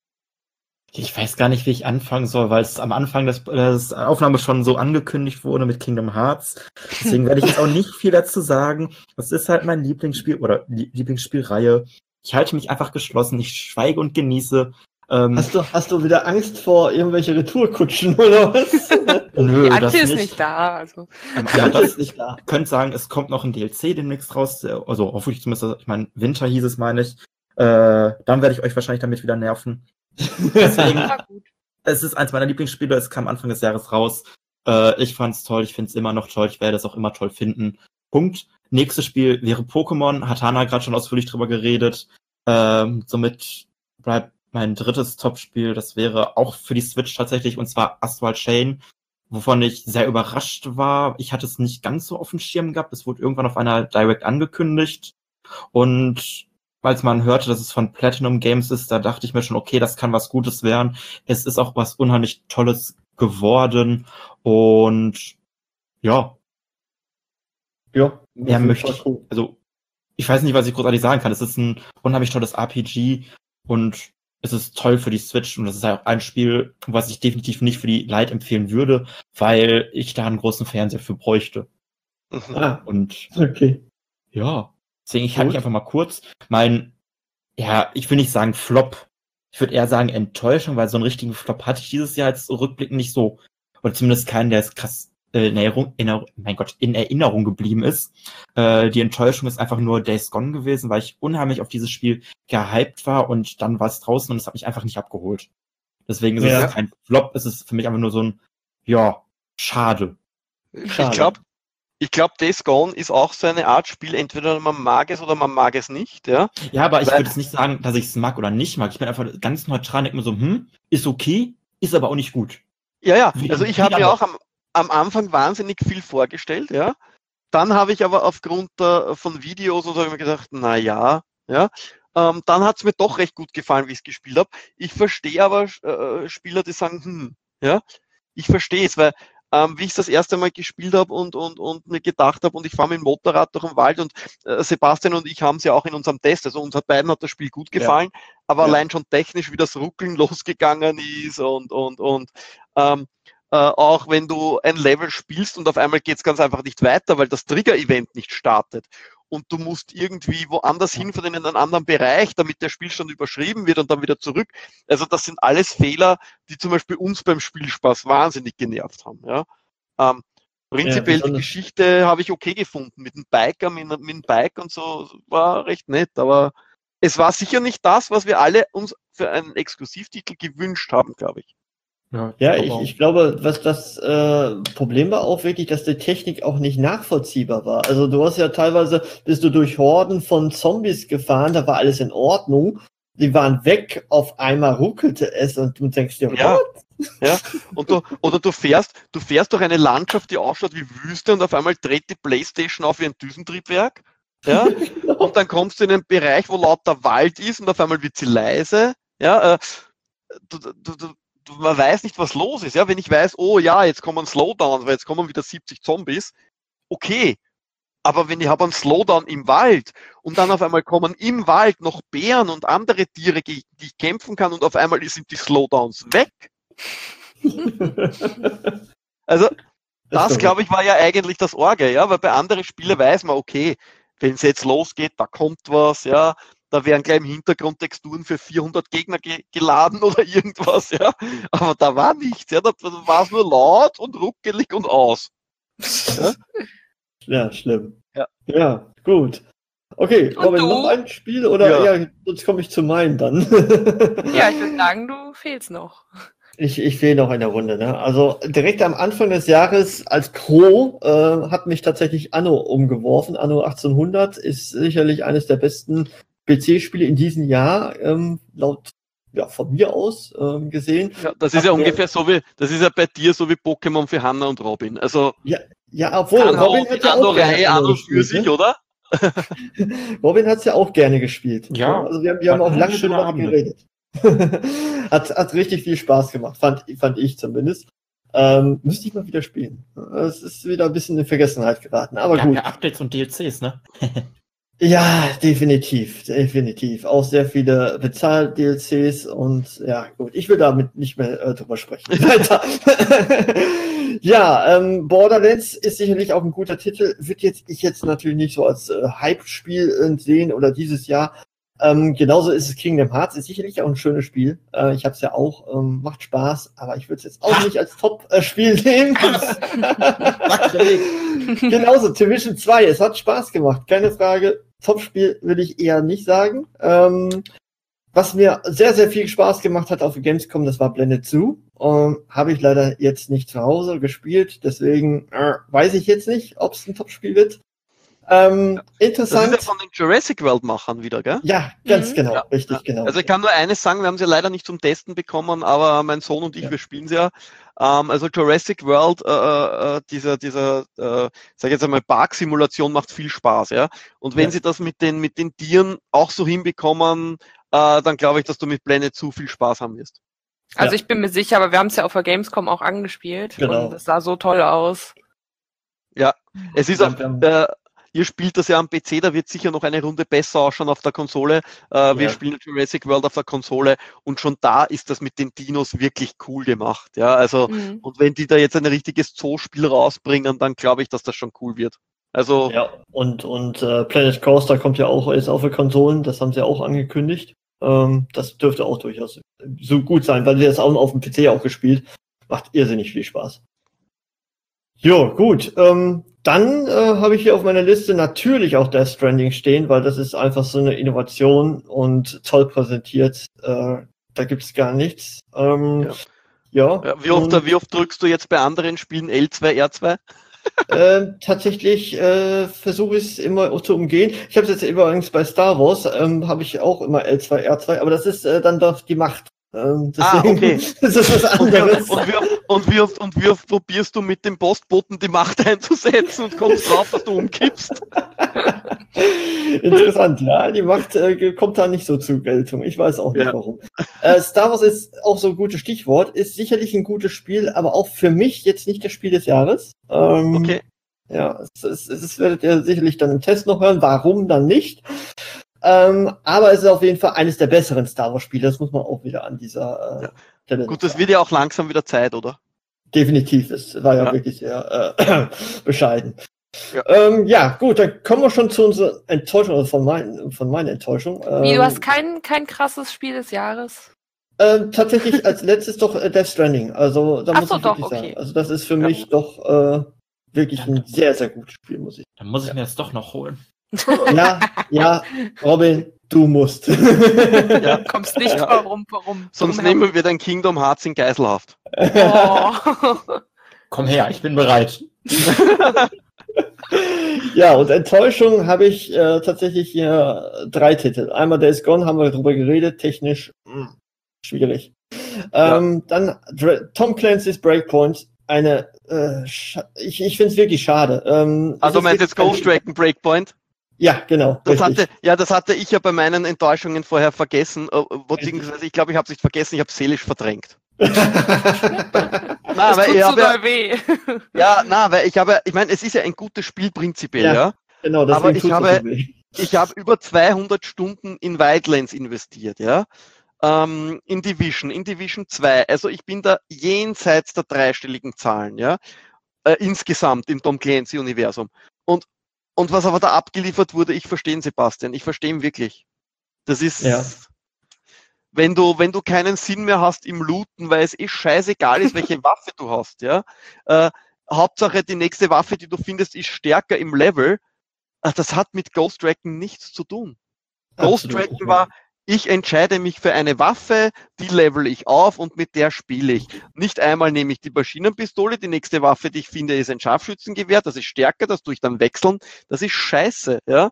Ich weiß gar nicht, wie ich anfangen soll, weil es am Anfang des Aufnahme schon so angekündigt wurde mit Kingdom Hearts. Deswegen werde ich jetzt auch nicht viel dazu sagen. Das ist halt mein Lieblingsspiel oder Lieblingsspielreihe. Ich halte mich einfach geschlossen, ich schweige und genieße. Hast du wieder Angst vor irgendwelche Retourkutschen oder was? Nö, die das ist nicht. nicht da. Also. Das nicht klar. Ich könnte sagen, es kommt noch ein DLC demnächst raus. Also hoffentlich zumindest, ich meine, Winter hieß es, meine ich. Dann werde ich euch wahrscheinlich damit wieder nerven. Deswegen, es ist eins meiner Lieblingsspiele, es kam Anfang des Jahres raus. Ich fand's toll, ich find's immer noch toll, ich werde es auch immer toll finden. Punkt. Nächstes Spiel wäre Pokémon, hat Hana gerade schon ausführlich drüber geredet. Somit bleibt mein drittes Top-Spiel, das wäre auch für die Switch tatsächlich, und zwar Astral Chain, wovon ich sehr überrascht war. Ich hatte es nicht ganz so auf dem Schirm gehabt, es wurde irgendwann auf einer Direct angekündigt und als man hörte, dass es von Platinum Games ist, da dachte ich mir schon, okay, das kann was Gutes werden. Es ist auch was unheimlich Tolles geworden und ja, mehr möchte ich, also ich weiß nicht, was ich großartig sagen kann. Es ist ein unheimlich tolles RPG und es ist toll für die Switch und das ist halt auch ein Spiel, was ich definitiv nicht für die Lite empfehlen würde, weil ich da einen großen Fernseher für bräuchte. Und ja, deswegen, ich halte mich einfach mal kurz. Ich will nicht sagen Flop, ich würde eher sagen Enttäuschung, weil so einen richtigen Flop hatte ich dieses Jahr jetzt rückblickend nicht so. Oder zumindest keinen, der jetzt krass in Erinnerung geblieben ist. Die Enttäuschung ist einfach nur Days Gone gewesen, weil ich unheimlich auf dieses Spiel gehypt war und dann war es draußen und es hat mich einfach nicht abgeholt. Deswegen ist es kein Flop, es ist für mich einfach nur so ein, schade. Ich glaube, Days Gone ist auch so eine Art Spiel, entweder man mag es oder man mag es nicht, ja. Ja, aber ich würde jetzt nicht sagen, dass ich es mag oder nicht mag. Ich bin einfach ganz neutral, denke mir so, ist okay, ist aber auch nicht gut. Ja, also ich habe mir auch am Anfang wahnsinnig viel vorgestellt, ja. Dann habe ich aber aufgrund von Videos oder mir gedacht, dann hat es mir doch recht gut gefallen, wie ich es gespielt habe. Ich verstehe aber Spieler, die sagen, ich verstehe es, weil wie ich es das erste Mal gespielt habe und mir gedacht habe, und ich fahre mit dem Motorrad durch den Wald und Sebastian und ich haben es ja auch in unserem Test, also uns beiden hat das Spiel gut gefallen, aber allein schon technisch, wie das Ruckeln losgegangen ist und auch wenn du ein Level spielst und auf einmal geht es ganz einfach nicht weiter, weil das Trigger-Event nicht startet und du musst irgendwie woanders hinfahren in einen anderen Bereich, damit der Spielstand überschrieben wird und dann wieder zurück. Also das sind alles Fehler, die zum Beispiel uns beim Spielspaß wahnsinnig genervt haben. Ja? Prinzipiell die Geschichte habe ich okay gefunden, mit dem Biker, mit dem Bike und so, war recht nett, aber es war sicher nicht das, was wir alle uns für einen Exklusivtitel gewünscht haben, glaube ich. Ich glaube, was das Problem war auch wirklich, dass die Technik auch nicht nachvollziehbar war. Also du hast ja teilweise, bist du durch Horden von Zombies gefahren, da war alles in Ordnung. Die waren weg, auf einmal ruckelte es und du denkst dir, und du fährst durch eine Landschaft, die ausschaut wie Wüste und auf einmal dreht die Playstation auf wie ein Düsentriebwerk. Ja? Und dann kommst du in einen Bereich, wo lauter Wald ist und auf einmal wird sie leise. Ja? Man weiß nicht, was los ist. Ja? Wenn ich weiß, jetzt kommen Slowdowns, weil jetzt kommen wieder 70 Zombies, okay. Aber wenn ich habe einen Slowdown im Wald und dann auf einmal kommen im Wald noch Bären und andere Tiere, gegen die ich kämpfen kann und auf einmal sind die Slowdowns weg. Also, das glaube ich war ja eigentlich das Orge, ja, weil bei anderen Spielen weiß man, okay, wenn es jetzt losgeht, da kommt was, ja, da wären gleich im Hintergrund Texturen für 400 Gegner geladen oder irgendwas, ja. Aber da war nichts, ja. Da war es nur laut und ruckelig und aus. Ja, schlimm. Ja, gut. Okay, Robin, noch ein Spiel oder ja sonst komme ich zu meinen dann. Ja, ich würde sagen, du fehlst noch. Ich fehle noch eine Runde, ne? Also direkt am Anfang des Jahres als Pro hat mich tatsächlich Anno umgeworfen. Anno 1800 ist sicherlich eines der besten PC-Spiele in diesem Jahr, laut von mir aus gesehen. Ja, das ist ja ungefähr so wie, das ist ja bei dir so wie Pokémon für Hanna und Robin. Also ja, obwohl Robin hat ja auch gerne Anno für sich, oder? Robin hat es ja auch gerne gespielt. Ja. Also wir haben auch lange darüber geredet. hat richtig viel Spaß gemacht, fand ich zumindest. Müsste ich mal wieder spielen. Es ist wieder ein bisschen in Vergessenheit geraten, aber gut. Ja, Updates und DLCs, ne? Ja, definitiv. Auch sehr viele Bezahl-DLCs und ja, gut. Ich will damit nicht mehr drüber sprechen. Weiter. Ja, Borderlands ist sicherlich auch ein guter Titel. Ich jetzt natürlich nicht so als Hype-Spiel sehen oder dieses Jahr. Genauso ist es Kingdom Hearts, ist sicherlich auch ein schönes Spiel. Ich habe es ja auch, macht Spaß, aber ich würde es jetzt auch nicht als Top-Spiel nehmen. Genauso, Division 2, es hat Spaß gemacht, keine Frage. Top-Spiel würde ich eher nicht sagen. Was mir sehr, sehr viel Spaß gemacht hat auf der Gamescom, das war Blended Zoo. Habe ich leider jetzt nicht zu Hause gespielt, deswegen weiß ich jetzt nicht, ob es ein Top-Spiel wird. Interessant. Das ist ja von den Jurassic World Machern wieder, gell? Ja, ganz genau, richtig, genau. Also ich kann nur eines sagen, wir haben sie leider nicht zum Testen bekommen, aber mein Sohn und ich, wir spielen sie ja. Also Jurassic World, dieser sag ich jetzt einmal, Park-Simulation macht viel Spaß, ja. Und wenn sie das mit den Tieren auch so hinbekommen, dann glaube ich, dass du mit Blended zu viel Spaß haben wirst. Also ich bin mir sicher, aber wir haben es ja auf der Gamescom auch angespielt und es sah so toll aus. Ja, es ist auch, ihr spielt das ja am PC, da wird sicher noch eine Runde besser ausschauen auf der Konsole. Wir spielen Jurassic World auf der Konsole und schon da ist das mit den Dinos wirklich cool gemacht. Ja, also, und wenn die da jetzt ein richtiges Zoo-Spiel rausbringen, dann glaube ich, dass das schon cool wird. Also. Ja, und Planet Coaster kommt ja auch jetzt auf die Konsolen, das haben sie auch angekündigt. Das dürfte auch durchaus so gut sein, weil wir das auch auf dem PC auch gespielt. Macht irrsinnig viel Spaß. Jo, gut. Dann habe ich hier auf meiner Liste natürlich auch Death Stranding stehen, weil das ist einfach so eine Innovation und toll präsentiert. Da gibt's gar nichts. Wie oft drückst du jetzt bei anderen Spielen L2, R2? Tatsächlich versuche ich es immer zu umgehen. Ich habe es jetzt übrigens bei Star Wars, habe ich auch immer L2, R2, aber das ist dann doch die Macht. Deswegen, okay. Das ist was anderes. Und wie oft probierst du mit dem Postboten die Macht einzusetzen und kommst drauf, dass du umkippst? Interessant, ja. Die Macht kommt da nicht so zur Geltung. Ich weiß auch nicht warum. Star Wars ist auch so ein gutes Stichwort. Ist sicherlich ein gutes Spiel, aber auch für mich jetzt nicht das Spiel des Jahres. Okay. Ja, es werdet ihr sicherlich dann im Test noch hören. Warum dann nicht? Aber es ist auf jeden Fall eines der besseren Star Wars Spiele. Das muss man auch wieder an dieser Stelle Gut, das wird ja auch langsam wieder Zeit, oder? Definitiv. Es war ja wirklich sehr bescheiden. Ja. Gut, dann kommen wir schon zu unserer Enttäuschung, also von meiner Enttäuschung. Du hast kein krasses Spiel des Jahres? Tatsächlich als letztes doch Death Stranding. Also da muss ich wirklich sagen. Also das ist für mich doch wirklich ein sehr, sehr gutes Spiel, muss ich sagen. Dann muss ich mir das doch noch holen. Ja, Robin, du musst. Ja, kommst nicht warum. Sonst nehmen wir dein Kingdom Hearts in Geiselhaft. Oh. Komm her, ich bin bereit. Ja, und Enttäuschung habe ich tatsächlich hier 3 Titel. Einmal Days Gone, haben wir darüber geredet, technisch schwierig. Dann Tom Clancy's Breakpoint, ich finde es wirklich schade. Also du meinst jetzt Ghost Recon Breakpoint? Ja, genau. Das hatte ich ja bei meinen Enttäuschungen vorher vergessen, beziehungsweise ich glaube, ich habe es nicht vergessen, ich habe es seelisch verdrängt. Ich meine, es ist ja ein gutes Spiel prinzipiell, ja. Genau, aber ich habe über 200 Stunden in Wildlands investiert, ja. In Division 2, also ich bin da jenseits der dreistelligen Zahlen, ja. Insgesamt im Tom Clancy Universum. Und was aber da abgeliefert wurde, ich verstehe ihn, Sebastian, ich verstehe ihn wirklich. Das ist, wenn du keinen Sinn mehr hast im Looten, weil es scheißegal ist, welche Waffe du hast, ja. Hauptsache die nächste Waffe, die du findest, ist stärker im Level. Das hat mit Ghost Recon nichts zu tun. Ghost Recon war, ich entscheide mich für eine Waffe, die level ich auf und mit der spiele ich. Nicht einmal nehme ich die Maschinenpistole, die nächste Waffe, die ich finde, ist ein Scharfschützengewehr, das ist stärker, das tue ich dann wechseln. Das ist scheiße, ja.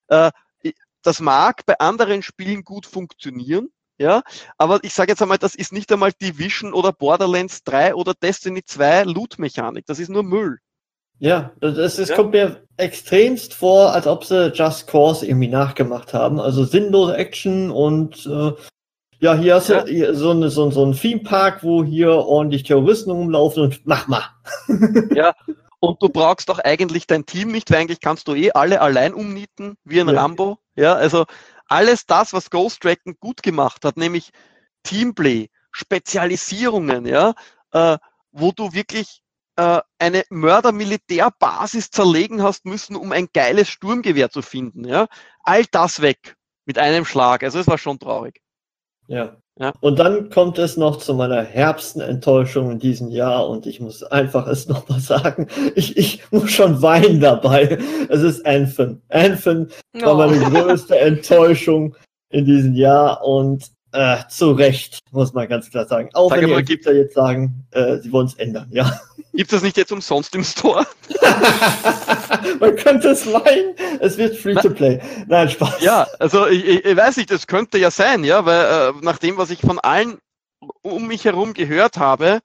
Das mag bei anderen Spielen gut funktionieren, ja, aber ich sage jetzt einmal, das ist nicht einmal Division oder Borderlands 3 oder Destiny 2 Loot-Mechanik, das ist nur Müll. Ja, kommt mir extremst vor, als ob sie Just Cause irgendwie nachgemacht haben. Also sinnlose Action und hier hast du so ein Theme-Park, wo hier ordentlich Terroristen rumlaufen und mach mal. Ja, und du brauchst doch eigentlich dein Team nicht, weil eigentlich kannst du alle allein umnieten, wie ein Rambo. Ja, also alles das, was Ghost Recon gut gemacht hat, nämlich Teamplay, Spezialisierungen, wo du wirklich eine Mörder-Militärbasis zerlegen hast müssen, um ein geiles Sturmgewehr zu finden. Ja? All das weg mit einem Schlag. Also es war schon traurig. Ja. Und dann kommt es noch zu meiner herbsten Enttäuschung in diesem Jahr und ich muss einfach es nochmal sagen, ich muss schon weinen dabei. Es ist Anthem. Anthem war meine größte Enttäuschung in diesem Jahr und zu Recht, muss man ganz klar sagen. Auch wenn die Entwickler jetzt sagen, sie wollen es ändern, ja. Gibt es das nicht jetzt umsonst im Store? Man könnte es meinen, es wird Free-to-Play. Nein, Spaß. Ja, also ich weiß nicht, das könnte ja sein, ja, weil nach dem, was ich von allen um mich herum gehört habe,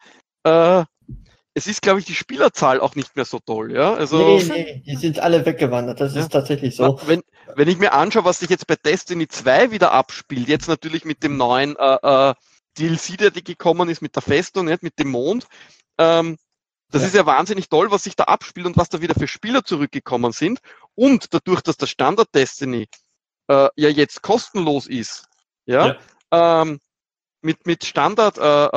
es ist, glaube ich, die Spielerzahl auch nicht mehr so toll, ja. Also, nee, die sind alle weggewandert, das ist tatsächlich so. Wenn ich mir anschaue, was sich jetzt bei Destiny 2 wieder abspielt, jetzt natürlich mit dem neuen DLC, der gekommen ist, mit der Festung, nicht mit dem Mond, das ist ja wahnsinnig toll, was sich da abspielt und was da wieder für Spieler zurückgekommen sind. Und dadurch, dass das Standard-Destiny jetzt kostenlos ist, mit Standard,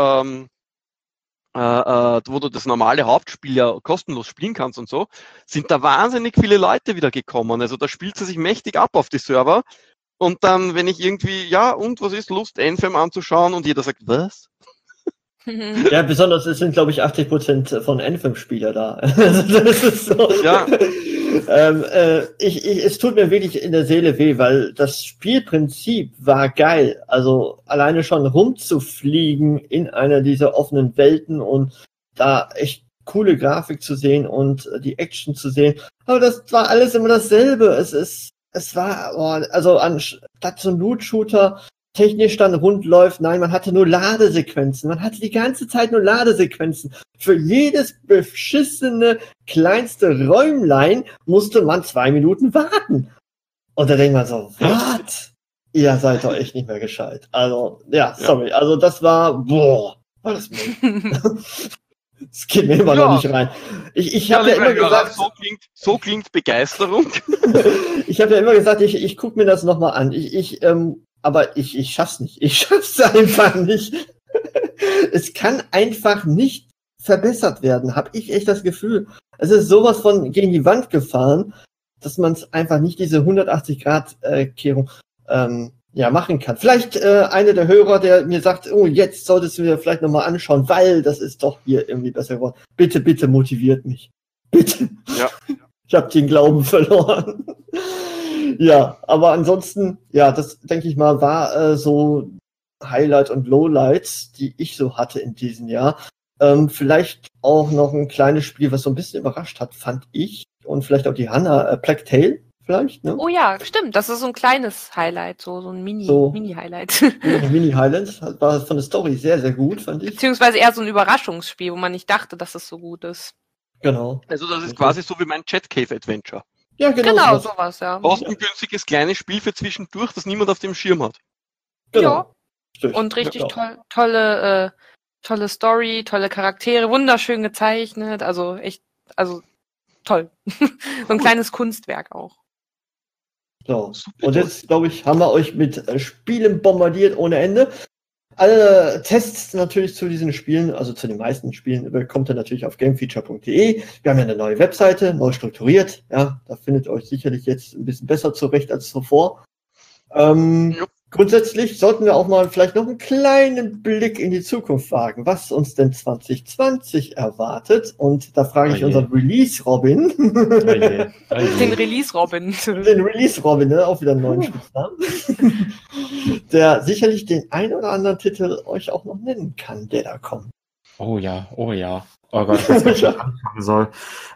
wo du das normale Hauptspiel ja kostenlos spielen kannst und so, sind da wahnsinnig viele Leute wieder gekommen. Also da spielt sie sich mächtig ab auf die Server. Und dann, wenn ich irgendwie, was ist Lust, Anthem anzuschauen und jeder sagt, was? Ja, besonders es sind, glaube ich, 80% von Anthem-Spieler da. Also das ist so. Ja. Es tut mir wirklich in der Seele weh, weil das Spielprinzip war geil. Also alleine schon rumzufliegen in einer dieser offenen Welten und da echt coole Grafik zu sehen und die Action zu sehen. Aber das war alles immer dasselbe. Es war, also anstatt so ein Loot-Shooter technisch dann rund läuft, nein, man hatte nur Ladesequenzen. Man hatte die ganze Zeit nur Ladesequenzen. Für jedes beschissene kleinste Räumlein musste man 2 Minuten warten. Und da denkt man so, was? Ihr seid doch echt nicht mehr gescheit. Also, sorry. Also das war das geht mir immer noch nicht rein. Ich habe ja immer gesagt, so klingt Begeisterung. Ich habe ja immer gesagt, ich gucke mir das nochmal an. Aber ich schaff's nicht. Ich schaff's einfach nicht. Es kann einfach nicht verbessert werden, habe ich echt das Gefühl. Es ist sowas von gegen die Wand gefahren, dass man es einfach nicht diese 180-Grad-Kehrung machen kann. Vielleicht einer der Hörer, der mir sagt, oh, jetzt solltest du mir vielleicht nochmal anschauen, weil das ist doch hier irgendwie besser geworden. Bitte, bitte motiviert mich. Bitte. Ja. Ich habe den Glauben verloren. Ja, aber ansonsten, das denke ich mal, war so Highlight und Lowlights, die ich so hatte in diesem Jahr. Vielleicht auch noch ein kleines Spiel, was so ein bisschen überrascht hat, fand ich. Und vielleicht auch die Hanna, Plague Tale vielleicht, ne? Oh ja, stimmt. Das ist so ein kleines Highlight, so ein Mini-Highlight. Mini-Highlight. War von der Story sehr, sehr gut, fand ich. Beziehungsweise eher so ein Überraschungsspiel, wo man nicht dachte, dass es so gut ist. Genau. Also das ist quasi so wie mein Chat Cave Adventure. Ja, genau sowas, ja. Kostengünstiges kleines Spiel für zwischendurch, das niemand auf dem Schirm hat. Genau. Ja. Und richtig tolle Story, tolle Charaktere, wunderschön gezeichnet, also echt, toll. So ein kleines Kunstwerk auch. So. Und jetzt, glaube ich, haben wir euch mit Spielen bombardiert ohne Ende. Alle Tests natürlich zu diesen Spielen, also zu den meisten Spielen, bekommt ihr natürlich auf gamefeature.de. Wir haben ja eine neue Webseite, neu strukturiert. Ja, da findet ihr euch sicherlich jetzt ein bisschen besser zurecht als zuvor. Grundsätzlich sollten wir auch mal vielleicht noch einen kleinen Blick in die Zukunft wagen, was uns denn 2020 erwartet. Und da frage ich unseren Release-Robin. Den Release-Robin. Den Release-Robin, ne? Auch wieder einen neuen Spitznamen. Der sicherlich den ein oder anderen Titel euch auch noch nennen kann, der da kommt. Oh ja. Oh Gott, ich weiß nicht, wo ich anfangen soll.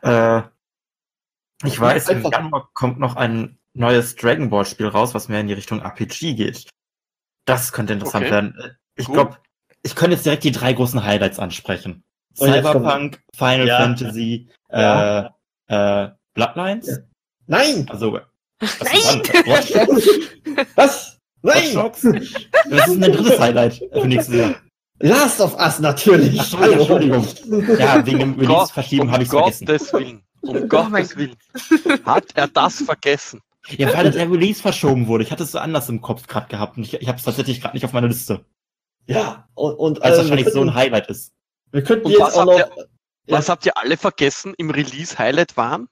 Ich weiß, im Januar kommt noch ein neues Dragon Ball Spiel raus, was mehr in die Richtung RPG geht. Das könnte interessant werden. Ich glaube, ich könnte jetzt direkt die 3 großen Highlights ansprechen. Cyberpunk, Final Fantasy, Bloodlines? Ja. Nein! Also, Nein! Was? Nein! Was ist denn ein drittes Highlight für nächstes Jahr? Last of Us natürlich! Ach, Entschuldigung. Ja, wegen dem Release-Verschieben habe ich es vergessen. Um Gottes Willen. Hat er das vergessen? Ja, weil der Release verschoben wurde. Ich hatte es so anders im Kopf gerade gehabt und ich habe es tatsächlich gerade nicht auf meiner Liste. Ja, und weil es wahrscheinlich so ein Highlight ist. Wir könnten jetzt auch noch... Was habt ihr alle vergessen im Release-Highlight waren?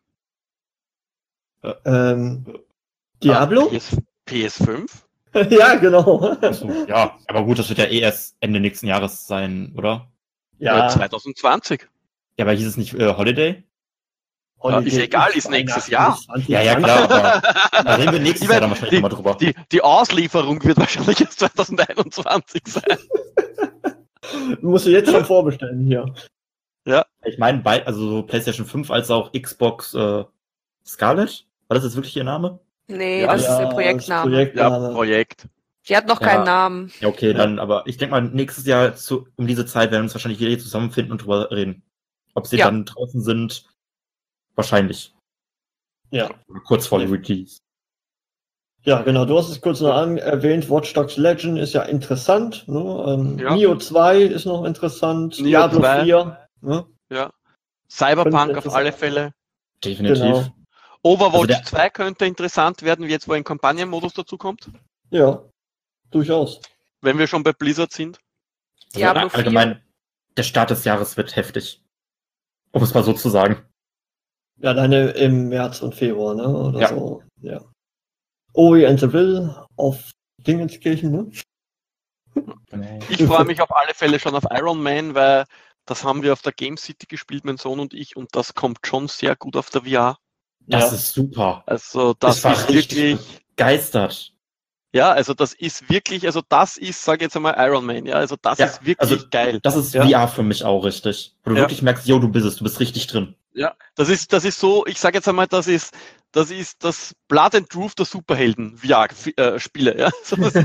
Diablo? PS5? Ja, genau. Also, ja, aber gut, das wird ja erst Ende nächsten Jahres sein, oder? Ja. 2020. Ja, aber hieß es nicht Holiday? Ist egal, ist nächstes Jahr. Ja, klar, aber da reden wir nächstes Jahr dann wahrscheinlich nochmal drüber. Die Auslieferung wird wahrscheinlich erst 2021 sein. Musst du jetzt schon vorbestellen hier. Ja. Ich meine, also so PlayStation 5 als auch Xbox Scarlet. War das jetzt wirklich ihr Name? Nee, das ist der Projektname. Ja, Projekt. Die hat noch keinen Namen. Ja, okay, dann, aber ich denke mal, nächstes Jahr um diese Zeit werden wir uns wahrscheinlich wieder hier zusammenfinden und drüber reden. Ob sie dann draußen sind, wahrscheinlich. Ja. Kurz vor dem Release. Ja, genau, du hast es kurz noch erwähnt, Watch Dogs Legion ist ja interessant. Ne? Nioh 2 ist noch interessant. Diablo 4. Ne? Ja. Cyberpunk auf alle Fälle. Definitiv. Genau. Overwatch 2 könnte interessant werden, jetzt wo ein Kampagnenmodus dazu kommt. Ja, durchaus. Wenn wir schon bei Blizzard sind. Diablo 4. Allgemein, der Start des Jahres wird heftig. Um es mal so zu sagen. Ja, deine im März und Februar, ne? Oder so. Ja. Ori and the Will auf Dingenskirchen, ne? Ich freue mich auf alle Fälle schon auf Iron Man, weil das haben wir auf der Game City gespielt, mein Sohn und ich, und das kommt schon sehr gut auf der VR. Das ist super. Also das ist wirklich begeistert. Ja, also das ist wirklich, sage ich jetzt einmal Iron Man, ja, also das ist wirklich geil. Das ist VR für mich auch richtig. Wo du wirklich merkst, du bist richtig drin. Ja, das ist so, ich sage jetzt einmal, das ist das Blood and Truth der Superhelden VR-Spiele, ja.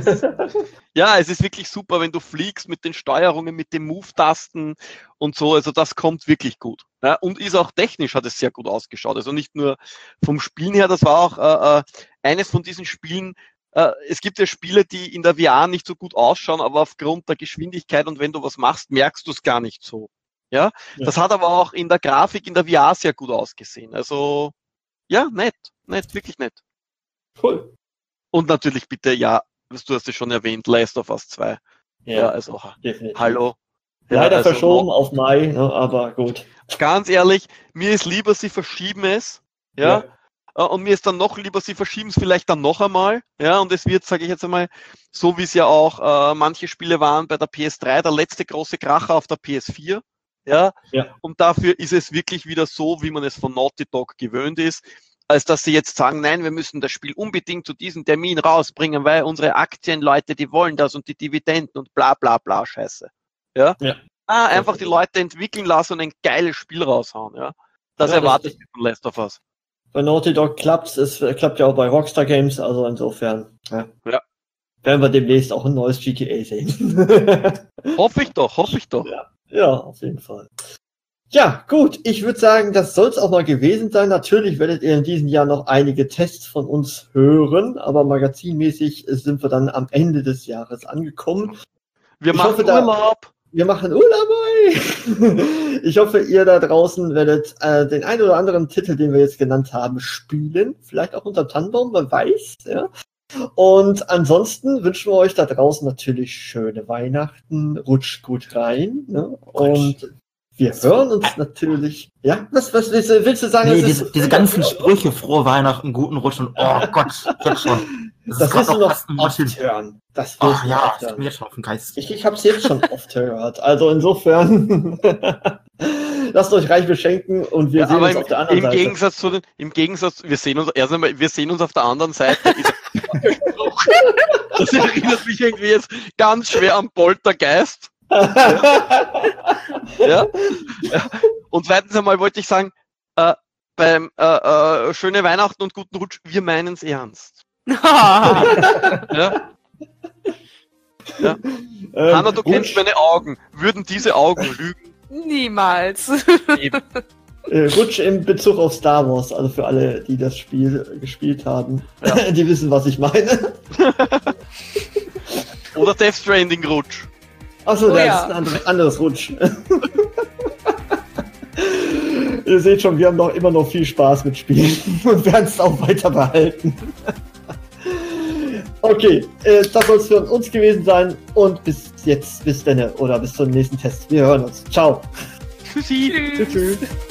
Ja, es ist wirklich super, wenn du fliegst mit den Steuerungen, mit den Move-Tasten und so, also das kommt wirklich gut. Ja, und ist auch technisch, hat es sehr gut ausgeschaut, also nicht nur vom Spielen her, das war auch eines von diesen Spielen. Es gibt ja Spiele, die in der VR nicht so gut ausschauen, aber aufgrund der Geschwindigkeit und wenn du was machst, merkst du es gar nicht so. Ja, das hat aber auch in der Grafik in der VR sehr gut ausgesehen. Also, ja, nett, wirklich nett. Cool. Und natürlich bitte, du hast es schon erwähnt, Last of Us 2. Ja, also, definitiv. Hallo. Leider verschoben auf Mai, ne, aber gut. Ganz ehrlich, mir ist lieber, sie verschieben es, ja. Und mir ist dann noch lieber, sie verschieben es vielleicht dann noch einmal, ja, und es wird, sage ich jetzt einmal, so wie es ja auch manche Spiele waren bei der PS3, der letzte große Kracher auf der PS4, ja, und dafür ist es wirklich wieder so, wie man es von Naughty Dog gewöhnt ist, als dass sie jetzt sagen, nein, wir müssen das Spiel unbedingt zu diesem Termin rausbringen, weil unsere Aktienleute, die wollen das und die Dividenden und bla bla bla Scheiße, ja. Einfach die Leute entwickeln lassen und ein geiles Spiel raushauen, ja. Das erwarte ich von Last of Us. Bei Naughty Dog klappt es klappt ja auch bei Rockstar Games, also insofern werden wir demnächst auch ein neues GTA sehen. Hoffe ich doch. Ja, auf jeden Fall. Ja, gut, ich würde sagen, das soll es auch mal gewesen sein. Natürlich werdet ihr in diesem Jahr noch einige Tests von uns hören, aber magazinmäßig sind wir dann am Ende des Jahres angekommen. Wir machen Urlaub. Wir machen Urlaub. Ich hoffe, ihr da draußen werdet den ein oder anderen Titel, den wir jetzt genannt haben, spielen. Vielleicht auch unter Tannenbaum, wer weiß. Ja. Und ansonsten wünschen wir euch da draußen natürlich schöne Weihnachten. Rutscht gut rein. Ne? Und wir hören uns natürlich. Ja, was willst du sagen? Nee, diese ganzen Sprüche, frohe Weihnachten, guten Rutsch und oh Gott, jetzt schon. Das wirst du noch oft hören. Das wirst Ach ja, ich bin jetzt schon auf dem Geist. Ich habe es jetzt schon oft gehört. Also insofern, lasst euch reich beschenken und wir sehen uns auf der anderen Seite. Im Gegensatz, wir sehen uns auf der anderen Seite. Das erinnert mich irgendwie jetzt ganz schwer an Poltergeist. Ja. Und zweitens einmal wollte ich sagen, beim schöne Weihnachten und guten Rutsch, wir meinen es ernst. Ja. Ja. Hanna, du kennst meine Augen. Würden diese Augen lügen? Niemals. Rutsch in Bezug auf Star Wars, also für alle, die das Spiel gespielt haben, die wissen, was ich meine. Oder Death Stranding Rutsch. Achso, das ist ein anderes Rutsch. Ihr seht schon, wir haben noch immer noch viel Spaß mit Spielen und werden es auch weiter behalten. Okay, das soll es für uns gewesen sein und bis dann oder bis zum nächsten Test. Wir hören uns. Ciao. Tschüssi. Tschüss.